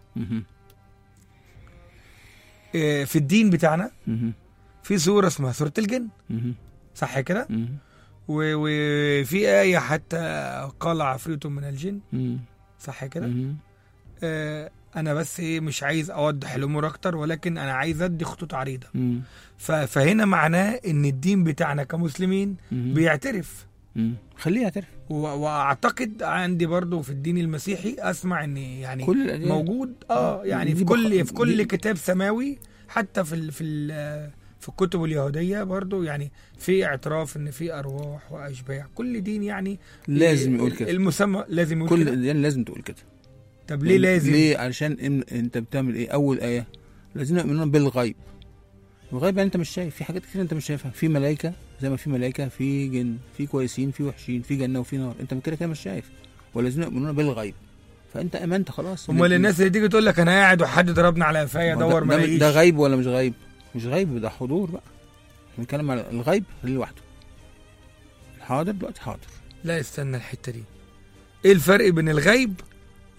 في الدين بتاعنا في سوره اسمها سوره الجن، صح كده؟ وفي آية حتى قال عفريت من الجن، صح كده؟ أنا بس مش عايز أوضح الأمور أكتر، ولكن أنا عايز أدي خطوط عريضة. فهنا معناه إن الدين بتاعنا كمسلمين بيعترف. خليه يعترف. وأعتقد عندي برضو في الدين المسيحي أسمع إن يعني كل موجود يعني في كل كتاب سماوي، حتى في الكتب اليهودية برضو يعني في اعتراف ان في ارواح واشباح. كل دين يعني لازم يقول كده، المسمى لازم يقول كل كده. دين يعني لازم تقول كده. طب ليه لازم؟ ليه؟ علشان انت بتعمل ايه؟ اول آية لازم يؤمنون بالغيب. الغيب يعني انت مش شايف، في حاجات كتير انت مش شايفها، في ملائكة زي ما في ملائكة، في جن، في كويسين، في وحشين، في جنة وفي نار، انت من كده مش شايف، ولازم يؤمنون بالغيب. فانت امنت خلاص. امال الناس اللي تيجي تقول لك انا قاعد وحد ضربنا على قفايا ادور ما الاقيش، ده غيب ولا مش غيب؟ مش غيب، ده حضور بقى. بنتكلم على الغيب لوحده، الحاضر دلوقتي حاضر. لا استنى الحته دي، ايه الفرق بين الغيب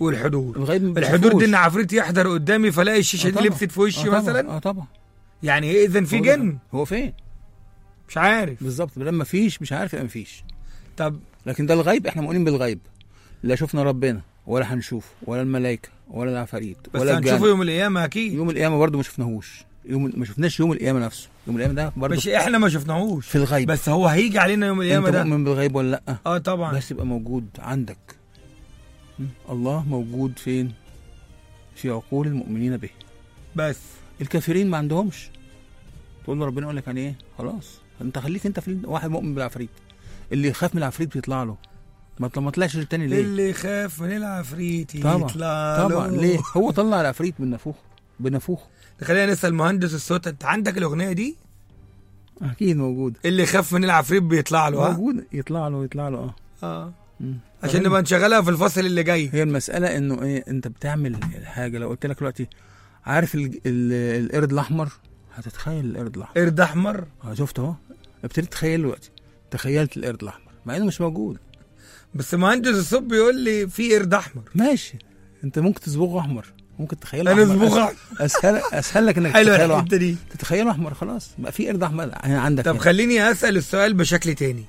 والحضور. الحضور دي ان عفريت يحضر قدامي فلاقي الشيشه دي لبست في وشي مثلا. طبعا. يعني اذا في جن. هو فين؟ مش عارف بالظبط. لما فيش مش عارف، يبقى مفيش. طب لكن ده الغيب، احنا مؤمنين بالغيب، لا شفنا ربنا ولا هنشوفه ولا الملائكه ولا العفاريت ولا الجن، بس هنشوفه يوم القيامه اكيد. يوم القيامه برضه ما شفناهوش، ما شفناش يوم القيامه نفسه. يوم القيامه ده برضه مش احنا ما شفناهوش في الغيب، بس هو هيجي علينا يوم القيامه. انت ده مؤمن بالغيب ولا لا؟ طبعا. بس يبقى موجود عندك. الله موجود فين؟ في عقول المؤمنين به. بس الكافرين ما عندهمش. تقول له ربنا يقول لك يعني ايه؟ خلاص انت خليك انت في واحد مؤمن بالعفريت. اللي يخاف من العفريت بيطلع له، ما طلعش للتاني ليه؟ اللي يخاف من العفريت طبعا يطلع طبعا له. ليه؟ هو طلع العفريت بنفوخ. خلينا نسال مهندس الصوت، انت عندك الاغنيه دي؟ اكيد موجود. اللي يخاف من العفريت بيطلع له. موجود. يطلع له عشان نبقى نشغلها في الفصل اللي جاي. هي المساله انه ايه، انت بتعمل حاجه. لو قلت لك دلوقتي عارف القرد الاحمر، هتتخيل القرد الاحمر. قرد احمر شفت اهو، ابتديت تتخيل دلوقتي. تخيلت القرد الاحمر مع انه مش موجود. بس مهندس الصوت بيقول لي في قرد احمر. ماشي، انت ممكن تصبغه احمر، ممكن تتخيله انا اصبغه اسهل لك انك تتخيله احمر. خلاص بقى في قرد احمر عندك. طب خليني اسال السؤال بشكل تاني.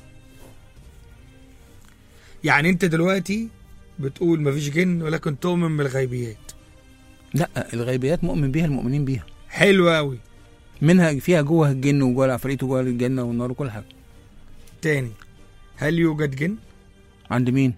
يعني انت دلوقتي بتقول مفيش جن ولكن تؤمن بالغيبيات. لا، الغيبيات مؤمن بيها، المؤمنين بيها. حلو قوي. منها فيها جوه الجن وجوه العفاريت وجوه الجنه والنار وكل حاجه. تاني، هل يوجد جن؟ عند مين؟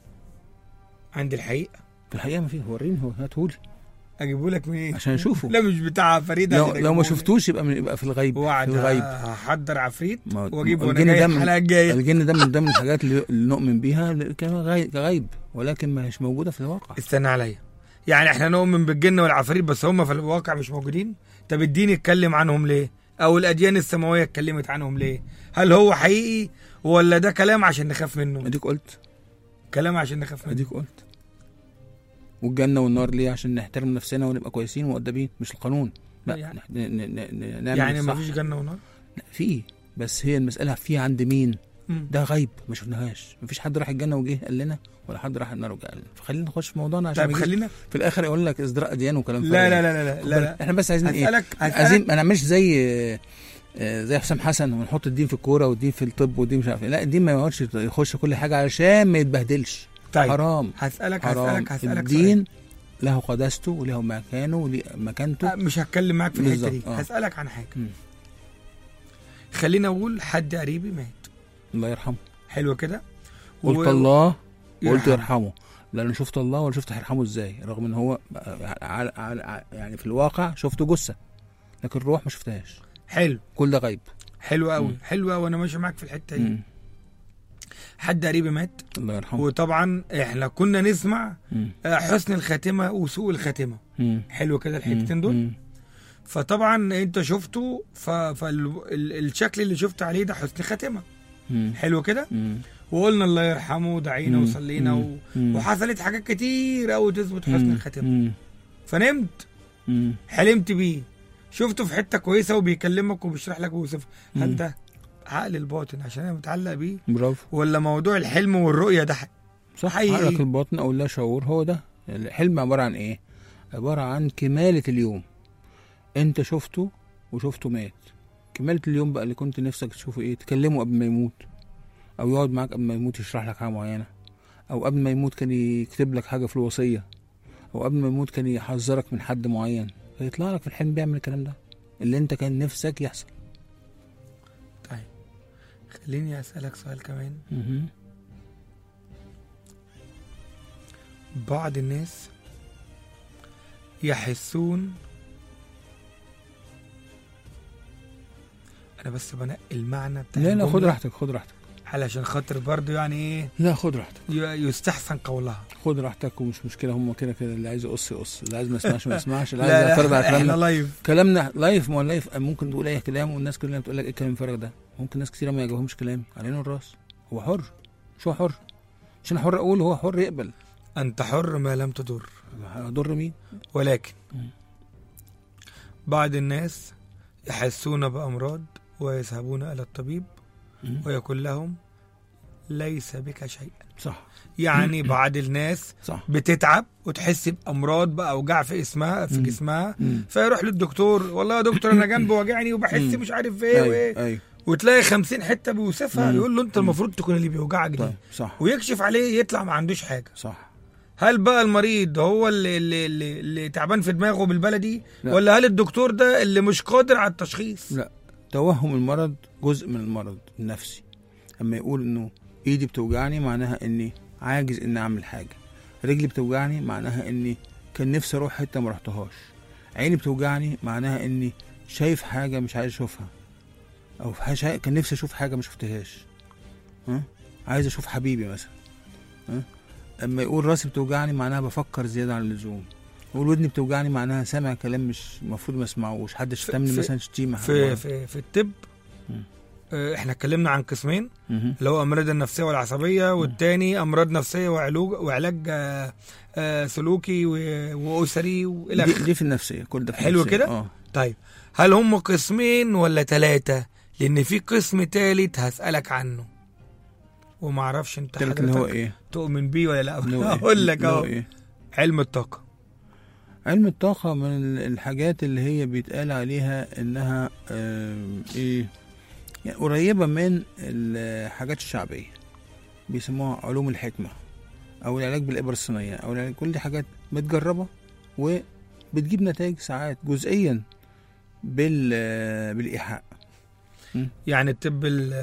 عند الحقيقه. في الحقيقه ما فيه. وريني، هو هاتهولي اجيبهولك منين عشان اشوفه. لا مش بتاع فريده. لو ما شفتوش يبقى في الغيب. في الغيب هحضر عفريت واجيبه وانا جاي الحلقه الجايه. الجن ده من ضمن الحاجات اللي نؤمن بيها كغيب، ولكن مش موجوده في الواقع. استنى عليا، يعني احنا نؤمن بالجن والعفاريت بس هم في الواقع مش موجودين. طب الدين اتكلم عنهم ليه؟ او الاديان السماويه اتكلمت عنهم ليه؟ هل هو حقيقي ولا ده كلام عشان نخاف منه؟ اديك قلت كلام عشان نخاف منه. اديك قلت. والجنه والنار ليه؟ عشان نحترم نفسنا ونبقى كويسين ومؤدبين، مش القانون. لا يعني ما فيش جنه ونار؟ لا في، بس هي المساله في عند مين؟ ده غيب ما شفناهاش. ما فيش حد راح الجنه وجه قال لنا، ولا حد راح النار وجه قال لنا. فخلينا نخش في موضوعنا عشان طيب خلينا في الاخر يقول لك ازدراء اديان وكلام لا لا لا لا لا, لا. احنا بس عايزين ايه؟ عايزين ما نعملش زي حسام حسن ونحط الدين في الكوره والدين في الطب والدين مش عارف. لا، الدين ما يقعدش يخش كل حاجه علشان ما يتبهدلش. طيب حرام. هسألك الدين له قداسته وله مكانه وله مكانته. مش هتكلم معاك في الحته دي. هسألك عن حاجه. خلينا اقول حد قريبي مات، الله يرحمه. حلو كده. قلت الله وقلت يرحمه، لأن شفت الله ولا شفت هيرحمه ازاي، رغم ان هو يعني في الواقع شفته جثه، لكن الروح ما شفتهاش. حلو. كل ده غيب. حلو قوي. حلو قوي. انا ماشي معاك في الحته دي. حد قريبي مات، الله يرحمه. وطبعا احنا كنا نسمع حسن الخاتمه وسوء الخاتمه. حلو كده الحتتين دول. فطبعا انت شفته، فالشكل اللي شفت عليه ده حسن خاتمه. حلو كده. وقلنا الله يرحمه ودعينا وصلينا وحصلت حاجات كتير قوي تثبت حسن الخاتمه. فنمت، حلمت بيه، شفته في حته كويسه وبيكلمك وبيشرح لك ويوصف. هل ده عقل الباطن عشان انا متعلق بيه؟ برافو. ولا موضوع الحلم والرؤيه ده صح؟ عقلك الباطن او لا شعور هو ده. الحلم عباره عن ايه؟ عباره عن كماله اليوم. انت شفته وشفته مات. كماله اليوم بقى اللي كنت نفسك تشوفه ايه؟ تكلمه قبل ما يموت، او يقعد معاك قبل ما يموت يشرح لك حاجه معينه، او قبل ما يموت كان يكتب لك حاجه في الوصيه، او قبل ما يموت كان يحذرك من حد معين. فيطلع لك في الحلم بيعمل الكلام ده اللي انت كان نفسك يحصل. طيب خليني اسالك سؤال كمان. بعض الناس يحسون، انا بس بنقي المعنى بتاع لا خد راحتك علشان خاطر برضه يعني ايه. لا خد راحتك، يستحسن قولها. خد راحتك ومش مشكله. هم كده اللي عايز يقص، اللي عايز ما يسمعش ما يسمعش، اللي عايز يعترض على كلامنا. كلامنا لايف. ما هو لايف ممكن تقول اي كلام والناس كلها بتقول لك ايه الكلام الفارغ ده. ممكن ناس كتير ما يعجبهمش كلامي، علينا الراس. هو حر. شو حر؟ عشان حر اقول، هو حر يقبل. انت حر ما لم تضر. هضر مين؟ ولكن بعض الناس يحسون بأمراض ويذهبون إلى الطبيب ويقول لهم ليس بك شيء. صح. يعني بعض الناس صح. بتتعب وتحس بأمراض بقى أوجاع في جسمها فيروح للدكتور، والله يا دكتور أنا جنبي وجعني وبحس مش عارف إيه وإيه، وتلاقي 50 حتة بيوصفها يقول له أنت المفروض تكون اللي بيوجعك دي. صح. ويكشف عليه يطلع ما عندوش حاجة. صح. هل بقى المريض هو اللي تعبان في دماغه بالبلدي، ولا هل الدكتور ده اللي مش قادر على التشخيص؟ لا، توهم المرض جزء من المرض النفسي. اما يقول انه ايدي بتوجعني معناها اني عاجز اني اعمل حاجه، رجلي بتوجعني معناها اني كان نفسي اروح حته ما رحتهاش، عيني بتوجعني معناها اني شايف حاجه مش عايز اشوفها، او كان نفسي اشوف حاجه ما شفتهاش، عايز اشوف حبيبي مثلا. اما يقول راسي بتوجعني معناها بفكر زياده عن اللزوم، يقول ودني بتوجعني معناها سامع كلام مش المفروض ما اسمعوش، حد شتمني مثلا شتيمه في الطب. احنا اتكلمنا عن قسمين، اللي هو امراض النفسيه والعصبيه، والتاني امراض نفسيه وعلاج سلوكي واسري والى اخره. دي في النفسيه، كل ده في حلو كده. طيب هل هم قسمين ولا 3؟ لان في قسم ثالث هسالك عنه وما اعرفش انت حضرتك هو ايه، تؤمن بيه ولا لا. اقول لك اهو. علم الطاقه. علم الطاقه من الحاجات اللي هي بيتقال عليها انها ايه، يعني قريبة من الحاجات الشعبية، بيسموها علوم الحكمة أو العلاج بالإبرة الصينية أو العلاج. كل دي حاجات متجربة وبتجيب نتائج ساعات جزئيا بالإيحاء. يعني الطب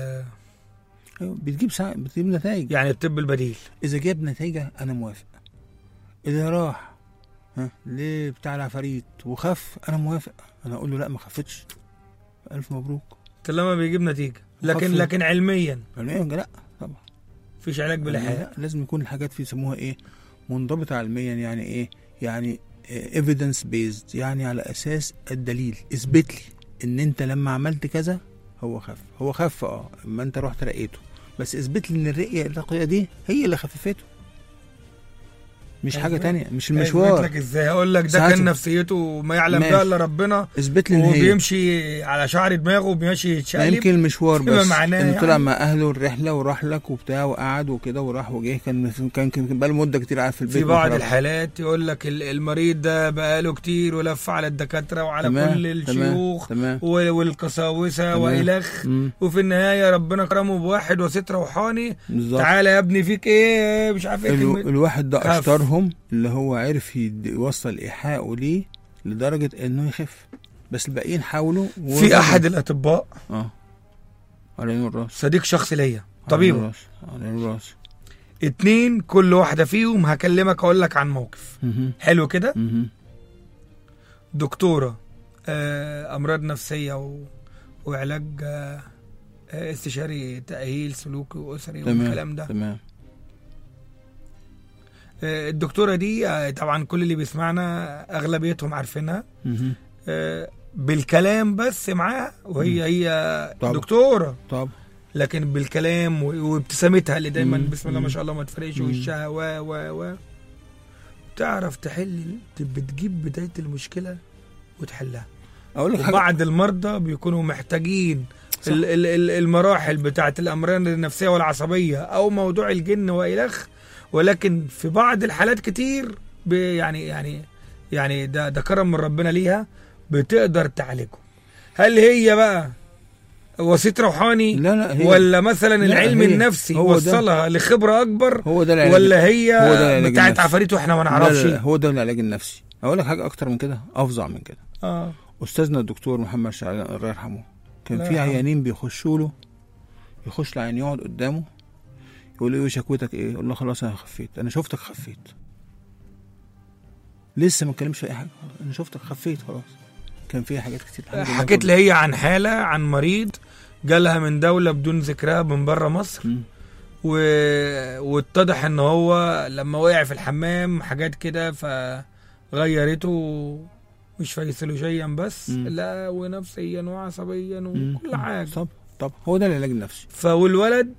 بتجيب نتائج. يعني الطب البديل إذا جاب نتيجة أنا موافق. إذا راح ليه بتاع العفاريت وخف أنا موافق. أنا أقول له لا ما خفتش، ألف مبروك. لما بيجيب نتيجة. لكن علميا لا طبعا فيش علاج بالإيحاء. لازم يكون الحاجات في يسموها ايه، منضبطة علميا. يعني ايه؟ يعني evidence based، يعني على اساس الدليل. اثبت لي ان انت لما عملت كذا هو خف اما انت رحت رقيته، بس اثبت لي ان الرقية دي هي اللي خففته، مش حاجة تانية، مش المشوار. اثبت لك ازاي؟ اقول لك ده كان نفسيته ما يعلم بها الا ربنا. اثبت لي ان هي وبيمشي على شعر دماغه وبيمشي يتشقلب. يمكن المشوار بس انه يعني طلع مع اهله الرحلة وراح لك وبتاع وقعد وكده وراح وجه، كان بقى مدة كتير قاعد في البيت. في بعض الحالات يقول لك المريض ده بقاله كتير ولف على الدكاترة وعلى كل الشيوخ والقساوسة وإلخ، وفي النهاية ربنا كرمه بواحد وسط روحاني. تعالى يا ابني فيك ايه مش عارف ايه. الواحد ده اشطرهم اللي هو عرف يوصل إيحاءه ليه لدرجة انه يخف، بس الباقيين حاولوا. في احد الاطباء على عين الراس، صديق شخصي ليا، طبيب على عين الراس، 2 كل واحدة فيهم هكلمك اقول لك عن موقف. حلو كده. دكتورة امراض نفسية وعلاج استشاري تأهيل سلوكي واسري والكلام ده. تمام. الدكتورة دي طبعا كل اللي بيسمعنا أغلبيتهم عارفينها بالكلام بس معاها، وهي طبعا. دكتورة طبعا. لكن بالكلام وابتسامتها اللي دايما بسم الله ما شاء الله ما تفرقش وشها و تعرف تحل، بتجيب بداية المشكلة وتحلها. أقول لك وبعض المرضى بيكونوا محتاجين المراحل بتاعت الأمراض النفسية والعصبية أو موضوع الجن وإلخ، ولكن في بعض الحالات كتير يعني ده كرم من ربنا ليها بتقدر تعالجه. هل هي بقى وسيط روحاني؟ لا ولا مثلا العلم النفسي وصلها لخبرة أكبر؟ ولا هي بتاعت عفاريت واحنا ما نعرفش؟ لا هو ده العلاج النفسي. أقول لك حاجة أكتر من كده، أفظع من كده. أستاذنا الدكتور محمد شعلان الله يرحمه كان في عيانين بيخشوا له، يخش العيان يقعد قدامه يقول له ايه شكوتك ايه؟ يقول له خلاص انا خفيت، انا شفتك خفيت، لسه ما اتكلمش في اي حاجه، انا شفتك خفيت خلاص. كان فيها حاجات كتير. حكيت لي هي عن حاله عن مريض جالها من دوله بدون ذكرها من بره مصر، واتضح ان هو لما وقع في الحمام حاجات كده فغيرته، مش فيسيولوجيا بس لا ونفسيا وعصبيا وكل حاجه. طب هو ده العلاج النفسي. فالولد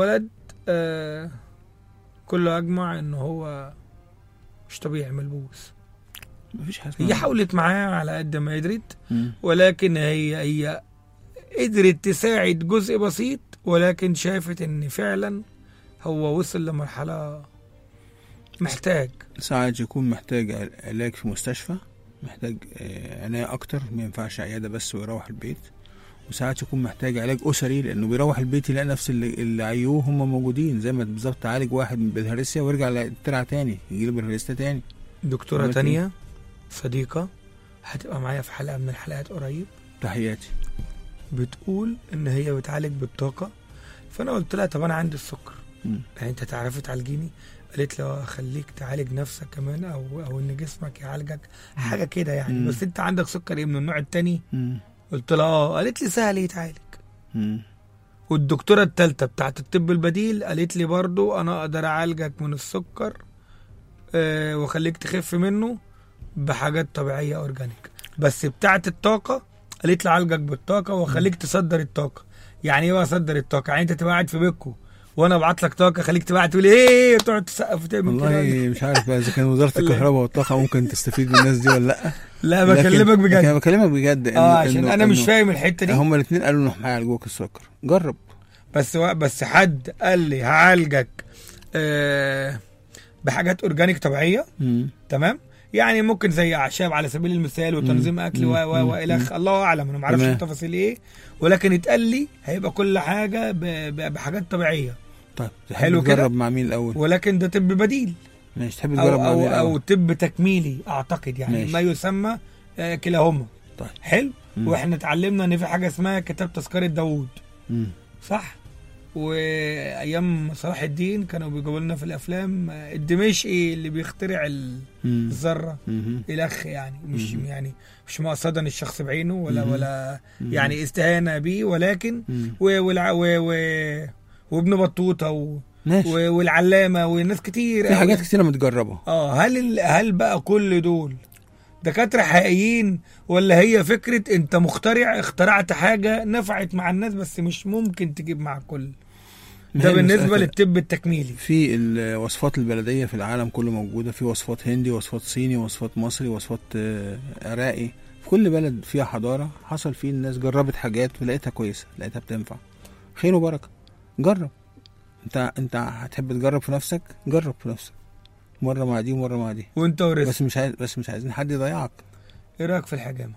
كله اجمع ان هو مش طبيعي ملبوس. مفيش حاجه. هي حاولت معاه على قد ما قدرت، ولكن هي قدرت تساعد جزء بسيط، ولكن شافت ان فعلا هو وصل لمرحلة محتاج ساعات يكون محتاج علاج في مستشفى، محتاج عناية أكتر، ما ينفعش عيادة بس ويروح البيت. وساعات يكون محتاج علاج أسري، لأنه بيروح البيت يلاقي نفس اللي عيوه هم موجودين، زي ما بالظبط تعالج واحد من بالهرسيا ويرجع ترعى تاني يجيله بالهرسيا تاني. دكتورة تانية صديقة هتبقى معايا في حلقة من الحلقات قريب، تحياتي، بتقول إن هي بتعالج بالطاقة. فأنا قلت لها طب أنا عندي السكر، يعني أنت تعرفي تعالجيني؟ قالت لي خليك تعالج نفسك كمان، أو إن جسمك يعالجك، حاجة كده يعني. بس أنت عندك سكر إيه، من النوع التاني؟ قلت لها قالت لي سهل يتعالج. والدكتورة الثالثة بتاعت الطب البديل قالت لي برضو أنا أقدر أعالجك من السكر وخليك تخف منه بحاجات طبيعية أورجانيك. بس بتاعت الطاقة قالت لي أعالجك بالطاقة وخليك تصدر الطاقة. يعني إيه بقى أصدر الطاقة؟ يعني أنت تبقى قاعد في بيتكو وأنا أبعت لك طاقة، خليك تبقى تقول إيه وتقعد تسقف وتعمل كده. والله مش عارف بقى إذا كان وزارة الكهرباء والطاقة ممكن تستفيد من الناس دي ولا لأ. لا بكلمك بجد. أنا بكلمك بجد. عشان أنا مش فاهم الحتة دي. هما الاثنين قالوا إنه هيعالجوك السكر، جرب. بس حد قال لي هعالجك بحاجات اورجانيك طبيعيه. تمام، يعني ممكن زي اعشاب على سبيل المثال وتنظيم اكل والى الله اعلم، انا ما اعرفش التفاصيل ايه، ولكن اتقال لي هيبقى كل حاجه بحاجات طبيعيه. طيب حلو كده. تجرب مع مين الاول؟ ولكن ده طب بديل، مش تحب تجرب مع مين او طب تكميلي اعتقد، يعني ماشي. ما يسمى كلاهما. طيب حلو. واحنا اتعلمنا ان في حاجه اسمها كتاب تذكرة داوود، صح؟ وايام صلاح الدين كانوا بيجيبوا لنا في الافلام الدمشقي اللي بيخترع الذره الاخ، يعني مش مقصدا الشخص بعينه ولا يعني استهانه بيه، ولكن وابن بطوطه والعلامه وناس كتير في حاجات كتيره متجربه. هل بقى كل دول دكاتره حقيقيين، ولا هي فكره انت اخترعت حاجه نفعت مع الناس بس مش ممكن تجيب مع الكل؟ ده بالنسبه للطب التكميلي. في الوصفات البلديه في العالم كله موجوده، في وصفات هندي، وصفات صيني، وصفات مصري، وصفات عراقي. في كل بلد فيها حضاره حصل فيه الناس جربت حاجات ولقيتها كويسه، لقيتها بتنفع، خير وبركه. جرب. انت هتحب تجرب في نفسك، جرب في نفسك مره مع دي ومره مع دي، وانت ورث. بس مش عايزين حد يضيعك. ايه رايك في الحجامه؟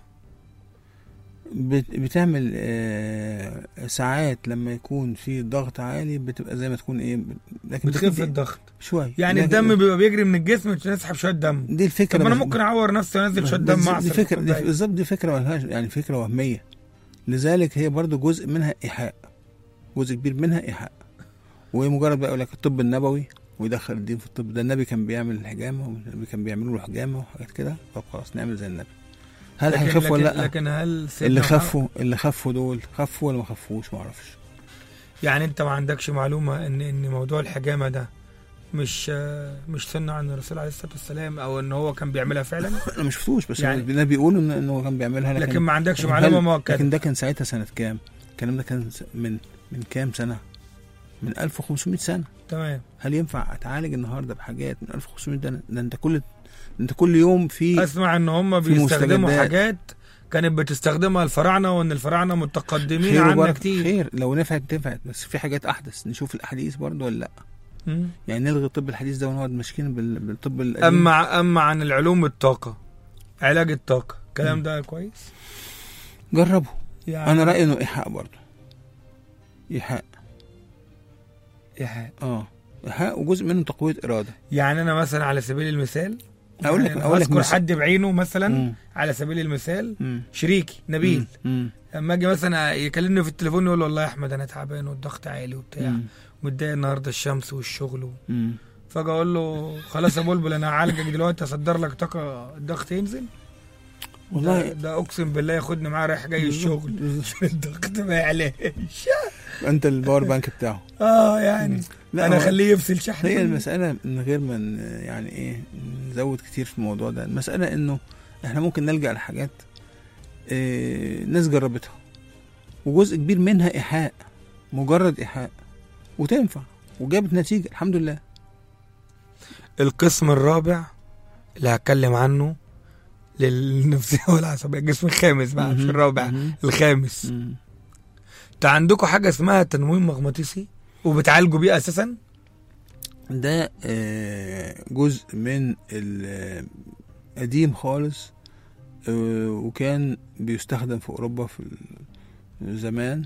بتعمل ساعات لما يكون في ضغط عالي بتبقى زي ما تكون ايه، لكن بتخف الضغط شويه، يعني الدم بيبقى بيجري من الجسم تسحب شويه دم. دي الفكره. طب انا ممكن اعور نفسي وانزل شويه دم مع دي فكره بالظبط. دي فكره ملهاش يعني، فكره وهميه. لذلك هي برضو جزء منها ايحاء، جزء كبير منها ايحاء. ومجرد بقى يقول لك الطب النبوي ويدخل الدين في الطب ده، النبي كان بيعمل الحجامه والنبي كان بيعملوا له حجامه وحاجات كده، طب خلاص نعمل زي النبي. هل هيخفوا ولا لا؟ لكن هل اللي خفوا دول خفوا ولا ما خفوش؟ ما اعرفش. يعني انت ما عندكش معلومه ان موضوع الحجامه ده مش سنه عن الرسول عليه الصلاه والسلام، او ان هو كان بيعملها فعلا؟ انا ما شفتوش، بس يعني النبي بيقولوا انه هو كان بيعملها، لكن ما عندكش معلومه مؤكده. لكن ده كان ساعتها سنه كام؟ الكلام ده كان من كام سنه؟ من 1500 سنه. تمام. هل ينفع اتعالج النهارده بحاجات من 1500 سنه؟ ده انت كل يوم في اسمع ان هم بيستخدموا حاجات كانت بتستخدمها الفراعنه، وان الفراعنه متقدمين عنا كتير. خير لو نفعت، بس في حاجات احدث نشوف الاحاديث برضو ولا لا. يعني نلغي الطب الحديث ده ونقعد ماشيين بالطب القديم. اما عن العلوم الطاقه، علاج الطاقه، الكلام ده كويس، جربه. يعني انا رايي انه ايحاء برضو، ايحاء ايحاء وجزء منه تقويه اراده. يعني انا مثلا على سبيل المثال اقول لك اذكر حد بعينه مثلا على سبيل المثال شريكي نبيل، لما اجي مثلا يكلمني في التليفون يقول والله يا احمد انا تعبان والضغط عالي وبتاع متضايق النهارده الشمس والشغل فاجي اقول له خلاص يا بلبل انا هعالجك دلوقتي، اصدر لك طاقه الضغط ينزل. والله ده اقسم بالله ياخدني معاه رايح جاي الشغل عشان الضغط ما يعلاش. انت الباور بانك بتاعه. يعني لا انا اخليه يفصل شحن. هي المساله من غير ما يعني ايه نزود كتير في الموضوع ده، المساله انه احنا ممكن نلجأ لحاجات ناس جربتها وجزء كبير منها ايحاء، مجرد ايحاء وتنفع وجابت نتيجه الحمد لله. القسم الرابع اللي هتكلم عنه للنفسيه والعصبيه، القسم الخامس بقى مش الرابع، الخامس. انت عندكم حاجه اسمها تنويم مغناطيسي وبتعالجوا بيه اساسا؟ ده جزء من القديم خالص، وكان بيستخدم في أوروبا في زمان،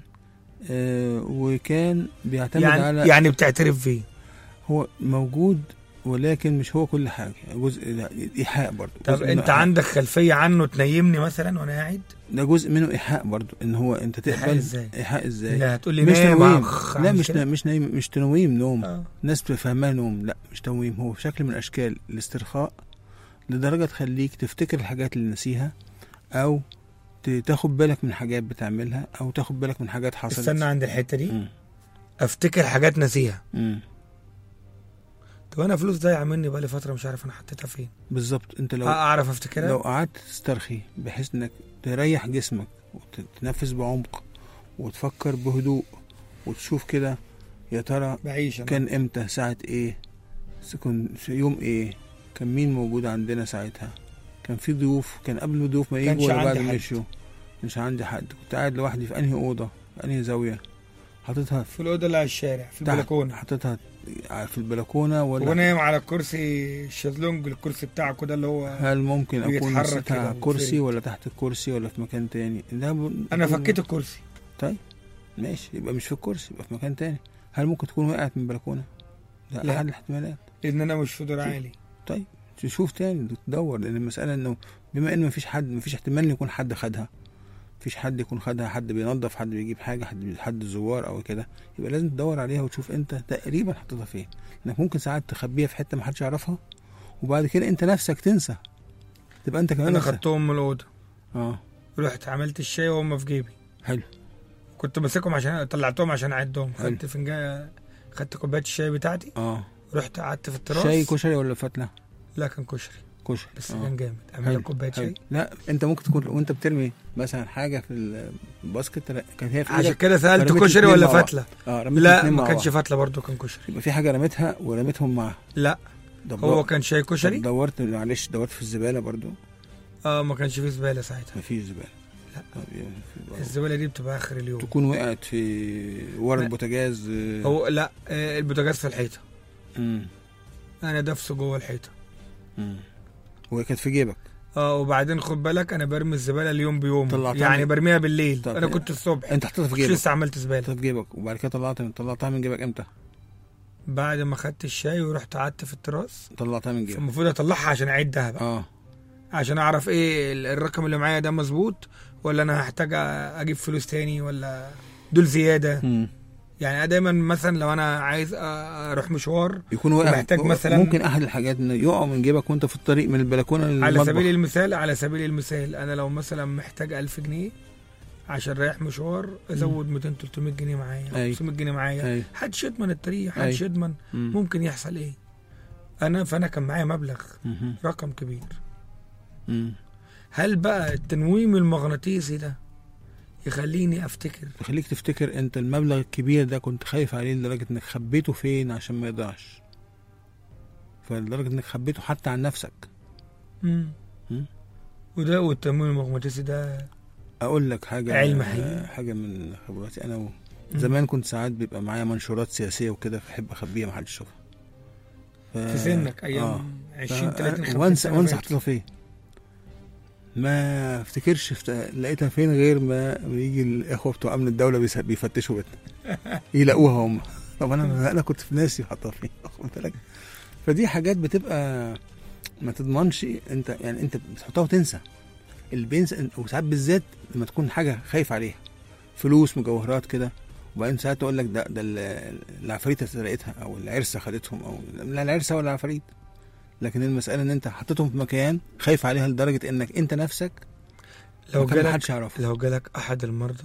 وكان بيعتمد يعني بتعترف فيه؟ هو موجود ولكن مش هو كل حاجة، جزء إيحاء برضو. طب انت عندك خلفية عنه تنيمني مثلا وانا قاعد؟ ده جزء منه إيحاء برضو، ان هو انت تقبل إيحاء ازاي؟ لا هتقول لي مش نايم. لا مش نايم، مش تنويم نوم. الناس بتفهمها نوم، لا مش تنويم، هو شكل من اشكال الاسترخاء لدرجة تخليك تفتكر الحاجات اللي نسيها، او تاخد بالك من حاجات بتعملها، او تاخد بالك من حاجات حصلت. استنى عند الحتة دي. افتكر حاجات نسيها. طب انا فلوس ضايعه مني بقالي فتره، مش عارف انا حطيتها فين بالظبط. انت لو اعرف افتكرها، لو قعدت تسترخي بحيث انك تريح جسمك وتتنفس بعمق وتفكر بهدوء وتشوف كده يا ترى كان امتى، ساعة ايه، يوم ايه، كان مين موجود عندنا ساعتها، كان في ضيوف، كان قبل الضيوف ما يجوا ولا بعد ما يمشوا، مش عندي حد، كنت قاعد لوحدي في انهي اوضه، في انهي زاويه، حاططها في الاوضه اللي على الشارع، في البلكونه، حاططها في البلكونه ولا ونايم على الكرسي الشезлونج، الكرسي بتاعك ده اللي هو هل ممكن اكون نسيتها على الكرسي ولا تحت الكرسي ولا في مكان تاني؟ انا فكيت الكرسي. طيب ماشي، يبقى مش في الكرسي، يبقى في مكان تاني. هل ممكن تكون وقعت من البلكونه؟ لا، احد الاحتمالات، لان انا مش في دور عالي. طيب تشوف تاني، تدور، لان المساله انه بما ان مفيش احتمال ان يكون حد خدها، مفيش حد يكون خدها، حد بينظف، حد بيجيب حاجه، حد زوار او كده، يبقى لازم تدور عليها وتشوف انت تقريبا حطيتها فين، انك ممكن ساعات تخبيها في حته ما حدش يعرفها، وبعد كده انت نفسك تنسى، تبقى انت كمان انا خدتهم من الاوضه، رحت عملت الشاي وهم في جيبي، حلو، كنت ماسكهم عشان طلعتهم عشان اعدهم، خدت فنجان، خدت كوبايه الشاي بتاعتي، رحت قعدت في التراس. شاي كشري ولا فتله؟ لا كان كشري بس كان جامد. اعمل لك كوبايه شاي. لا انت ممكن تكون وانت بترمي مثلا حاجه في الباسكت كانت هي في عشان كده سالت كشري ولا فتله. لا ما كانش فتله برضو، كان كشري. يبقى في حاجه رميتها ورميتهم معاها. لا هو كان شاي كشري. دورت في الزباله برضو. ما كانش فيه زباله ساعتها. ما فيش زباله. لا الزباله دي بتبقى اخر اليوم، تكون وقعت في ورا البوتاجاز. هو لا البوتاجاز في الحيطه. انا دفسه جوه الحيطه. وهي كانت في جيبك. وبعدين خد بالك انا برمي الزباله اليوم بيوم، يعني برميها بالليل. انا كنت الصبح انت حطيتها في جيبك، لسه عملت زباله في جيبك، وبعد كده طلعتها من جيبك امتى؟ بعد ما خدت الشاي ورحت قعدت في التراس، طلعتها من جيبك. المفروض اطلعها عشان اعدها بقى. عشان اعرف ايه الرقم اللي معايا ده مظبوط ولا انا هحتاج اجيب فلوس تاني ولا دول زياده. يعني انا دايما مثلا لو انا عايز اروح مشوار يكون واقع، محتاج مثلا ممكن احد الحاجات انه يقع من جيبك وانت في الطريق من البلكونه للمطبخ. على سبيل المثال انا لو مثلا محتاج 1000 جنيه عشان رايح مشوار، ازود 200 300 جنيه معايا، 500 جنيه معايا، حدش يضمن الطريق، حدش يضمن ممكن يحصل ايه. فانا كان معايا مبلغ رقم كبير. هل بقى التنويم المغناطيسي ده يخليك تفتكر انت المبلغ الكبير ده كنت خايف عليه لدرجة انك خبيته فين عشان ما يضيعش، فلدرجة انك خبيته حتى عن نفسك. وده والتنويم المغناطيسي ده اقول لك حاجة، علم حقيقي، حاجة من خبراتي انا زمان كنت ساعات بيبقى معايا منشورات سياسية وكده، فاحب اخبيها ما حدش يشوفها. في سنك ايام 20-30 وانسى حطيتها فين، ما افتكرش لقيتها فين غير ما يجي الاخوه بتوع امن الدوله بيفتشوا بيتنا يلاقوها هم. طب انا كنت في ناسي حاطها فين، واخد بالك؟ فدي حاجات بتبقى ما تضمنش انت، يعني انت بتحطها وتنسى اللي بينسى. وساعات بالذات لما تكون حاجه خايف عليها، فلوس مجوهرات كده، وبعدين ساعات تقول لك ده العفاريته سرقتها او العرسه خدتهم، او لا العرسه ولا العفاريت، لكن المسألة ان انت حطيتهم في مكان خايف عليها لدرجة انك انت نفسك لو جالك احد المرضى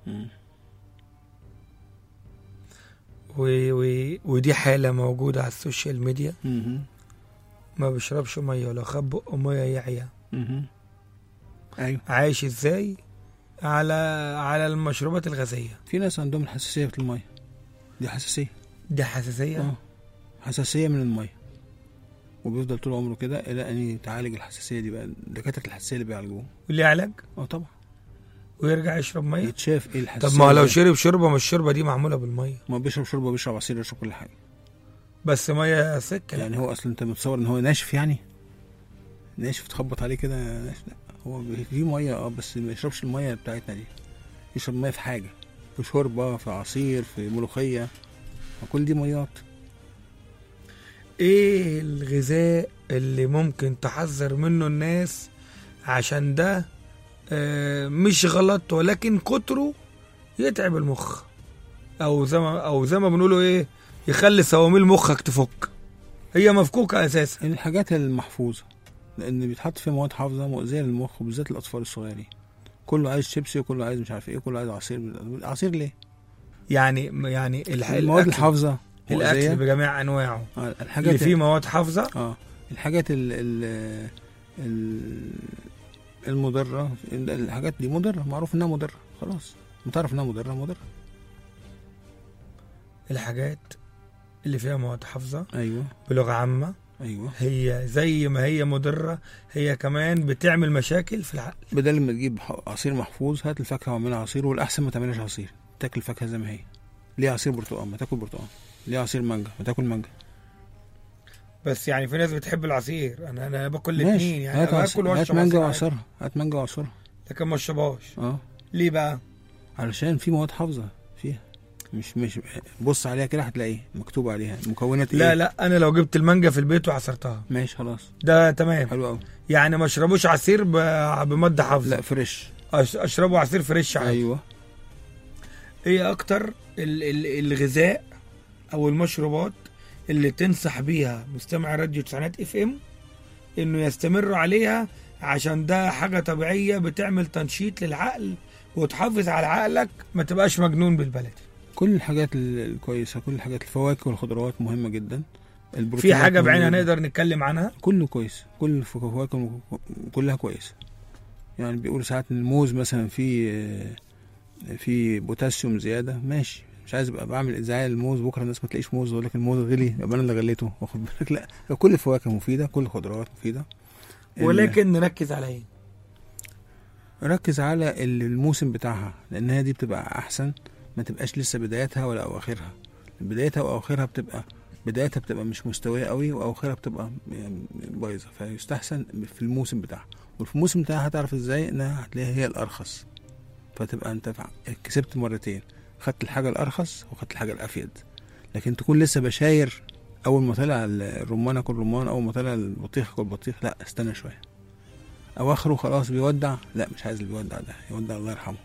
ودي حالة موجودة على السوشيال ميديا، ما بيشربش مية، ولو خد بقه مية يعيا. ايوه، عايش ازاي على المشروبات الغازية. في ناس عندهم الحساسية في المية، دي حساسية حساسية من المية، وبيفضل طول عمره كده الى ان يتعالج الحساسيه دي. بقى دكاتره الحساسيه اللي بيعالجوه واللي علاج طبعا، ويرجع يشرب ميه، يتشاف ايه الحساسيه. طب ما لو شرب شوربه، مش الشوربه دي معموله بالميه، ما بيشرب شوربه، بيشرب عصير، يشرب كل حاجه. بس ميه سكه. يعني هو اصلا انت متصور ان هو ناشف، يعني ناشف تخبط عليه كده ناشف؟ لا، هو فيه ميه بس ما يشربش الميه بتاعتنا دي، يشرب ميه في حاجه، في شوربه، في عصير، في ملوخيه، كل دي ميات. ايه الغذاء اللي ممكن تحذر منه الناس عشان ده مش غلط ولكن كتره يتعب المخ، او زي ما بنقوله ايه، يخلي صواميل مخك تفك، هي مفكوكه اساسا؟ الحاجات المحفوظه، لان بيتحط فيها مواد حافظه مؤذيه للمخ، وبالذات الاطفال الصغيرين. كله عايز شيبسي، وكله عايز مش عارف ايه، كله عايز عصير ليه؟ يعني المواد الحافظه الاكل بجميع انواعه، الحاجات اللي فيه مواد حافظه، الحاجات المضره، الحاجات دي مضره، معروف انها مضره، خلاص متعرف انها مضره. الحاجات اللي فيها مواد حافظه، ايوه، بلغه عامه، ايوه، هي زي ما هي مضره، هي كمان بتعمل مشاكل في العقل. بدل ما تجيب عصير محفوظ، هات الفاكهه واعملها عصير، والاحسن ما تعملهاش عصير، تاكل الفاكهه زي ما هي. ليه عصير برتقال؟ ما تاكل برتقال. ليه عصير مانجا؟ ما تاكل مانجا. بس يعني في ناس بتحب العصير، انا باكل الاثنين، يعني باكل هات مانجا وعصرها، هات مانجا وعصرها، لكن ما اشربهاش. ليه بقى؟ علشان في مواد حافظه فيها، مش بص عليها كده هتلاقي مكتوب عليها مكونات ايه. لا انا لو جبت المانجا في البيت وعصرتها ماشي خلاص، ده تمام، حلو قوي. يعني ما اشربوش عصير بماده حافظه، لا فريش، اشربوا عصير فريش عادي. ايوه. ايه اكتر الغذاء او المشروبات اللي تنصح بيها مستمع راديو تسعينات اف ام انه يستمر عليها، عشان ده حاجه طبيعيه بتعمل تنشيط للعقل وتحافظ على عقلك، ما تبقاش مجنون بالبلدي؟ كل الحاجات الكويسه، كل الحاجات، الفواكه والخضروات مهمه جدا. في حاجه بعينها نقدر نتكلم عنها؟ كله كويس، كل الفواكه كلها كويسه. يعني بيقولوا ساعات ان الموز مثلا في بوتاسيوم زياده، ماشي، مش عايز ابقى بعمل ازعاج الموز بكره الناس ما تلاقيش موز، اقول لك الموز غلي يبقى انا اللي غليته، واخد بالك؟ لا، كل الفواكه مفيده، كل الخضروات مفيده، ولكن نركز على ايه؟ ركز على الموسم بتاعها، لانها دي بتبقى احسن، ما تبقاش لسه بدايتها ولا اواخرها. بدايتها واواخرها بدايتها بتبقى مش مستويه قوي، واواخرها بتبقى بايظه، فيستحسن في الموسم بتاعها. وفي الموسم بتاعها هتعرف ازاي؟ انها هتلاقيها هي الارخص، فتبقى انت كسبت مرتين، خدت الحاجه الارخص وخدت الحاجه الافيد. لكن تكون لسه بشاير اول ما طلع الرمان اكل رمان، اول ما طلع البطيخ اكل بطيخ، لا استنى شويه. اواخره خلاص بيودع، لا مش عايز اللي بيودع ده، يودع الله يرحمه.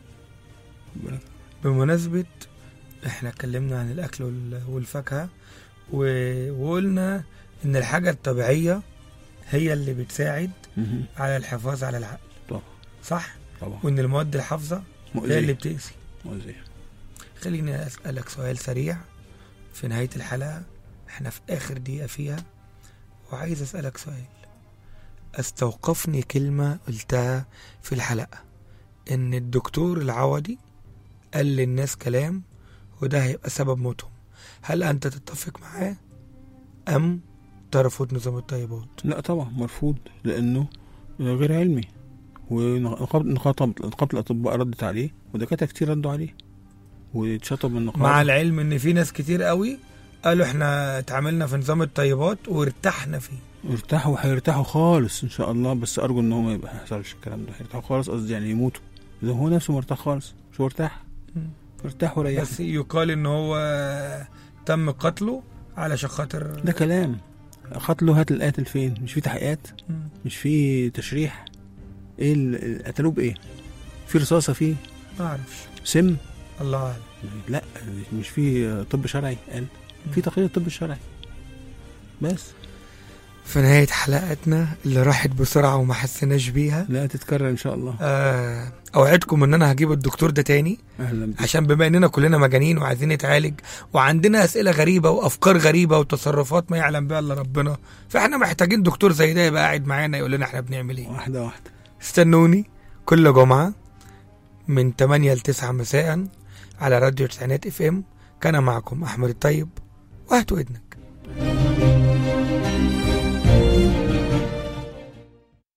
بمناسبه احنا اتكلمنا عن الاكل والفاكهه، وقلنا ان الحاجه الطبيعيه هي اللي بتساعد على الحفاظ على العقل. طبعا. صح؟ طبعا. وان المواد الحافظه هي اللي بتأذي. مؤذية. خليني اسألك سؤال سريع في نهاية الحلقة، احنا في اخر دقيقة فيها، وعايز اسألك سؤال. استوقفني كلمة قلتها في الحلقة، ان الدكتور العوضي قال للناس كلام وده هيبقى سبب موتهم. هل انت تتفق معاه ام ترفض نظام الطيبات؟ لا طبعا مرفوض، لانه غير علمي، ونقابة الأطباء ردت عليه، ودكاترة كتير ردوا عليه واتشطب من النقابة، مع العلم ان في ناس كتير قوي قالوا احنا اتعاملنا في نظام الطيبات وارتحنا فيه. ارتاحوا وهيرتاحوا خالص ان شاء الله، بس ارجو ان هو ما يحصلش الكلام ده. هيرتاحوا خالص، قصدي يعني يموتوا، اذا هو نفسه مرتاح خالص، مش مرتاح، مرتاح وريح. بس يقال ان هو تم قتله علشان خاطر، ده كلام. قتله، هات القاتل فين؟ مش في تحقيقات؟ مش في تشريح؟ ايه اللي قتلوه بايه؟ في رصاصه فيه؟ ما اعرفش. سم؟ الله اعلم. لا مش في طب شرعي قال؟ في تقرير الطب الشرعي. بس في نهاية حلقتنا اللي راحت بسرعة وما حسناش بيها، لا تتكرر ان شاء الله. اوعدكم ان انا هجيب الدكتور ده تاني، عشان بما اننا كلنا مجانين وعايزين نتعالج، وعندنا اسئلة غريبة وافكار غريبة وتصرفات ما يعلم بها الا ربنا، فاحنا محتاجين دكتور زي ده يبقى قاعد معانا يقول لنا احنا بنعمل ايه. واحدة واحدة. استنوني كل جمعة من 8 ل 9 مساء على راديو تسعينات اف ام. كان معكم احمد الطيب، وهاتوا اذنك.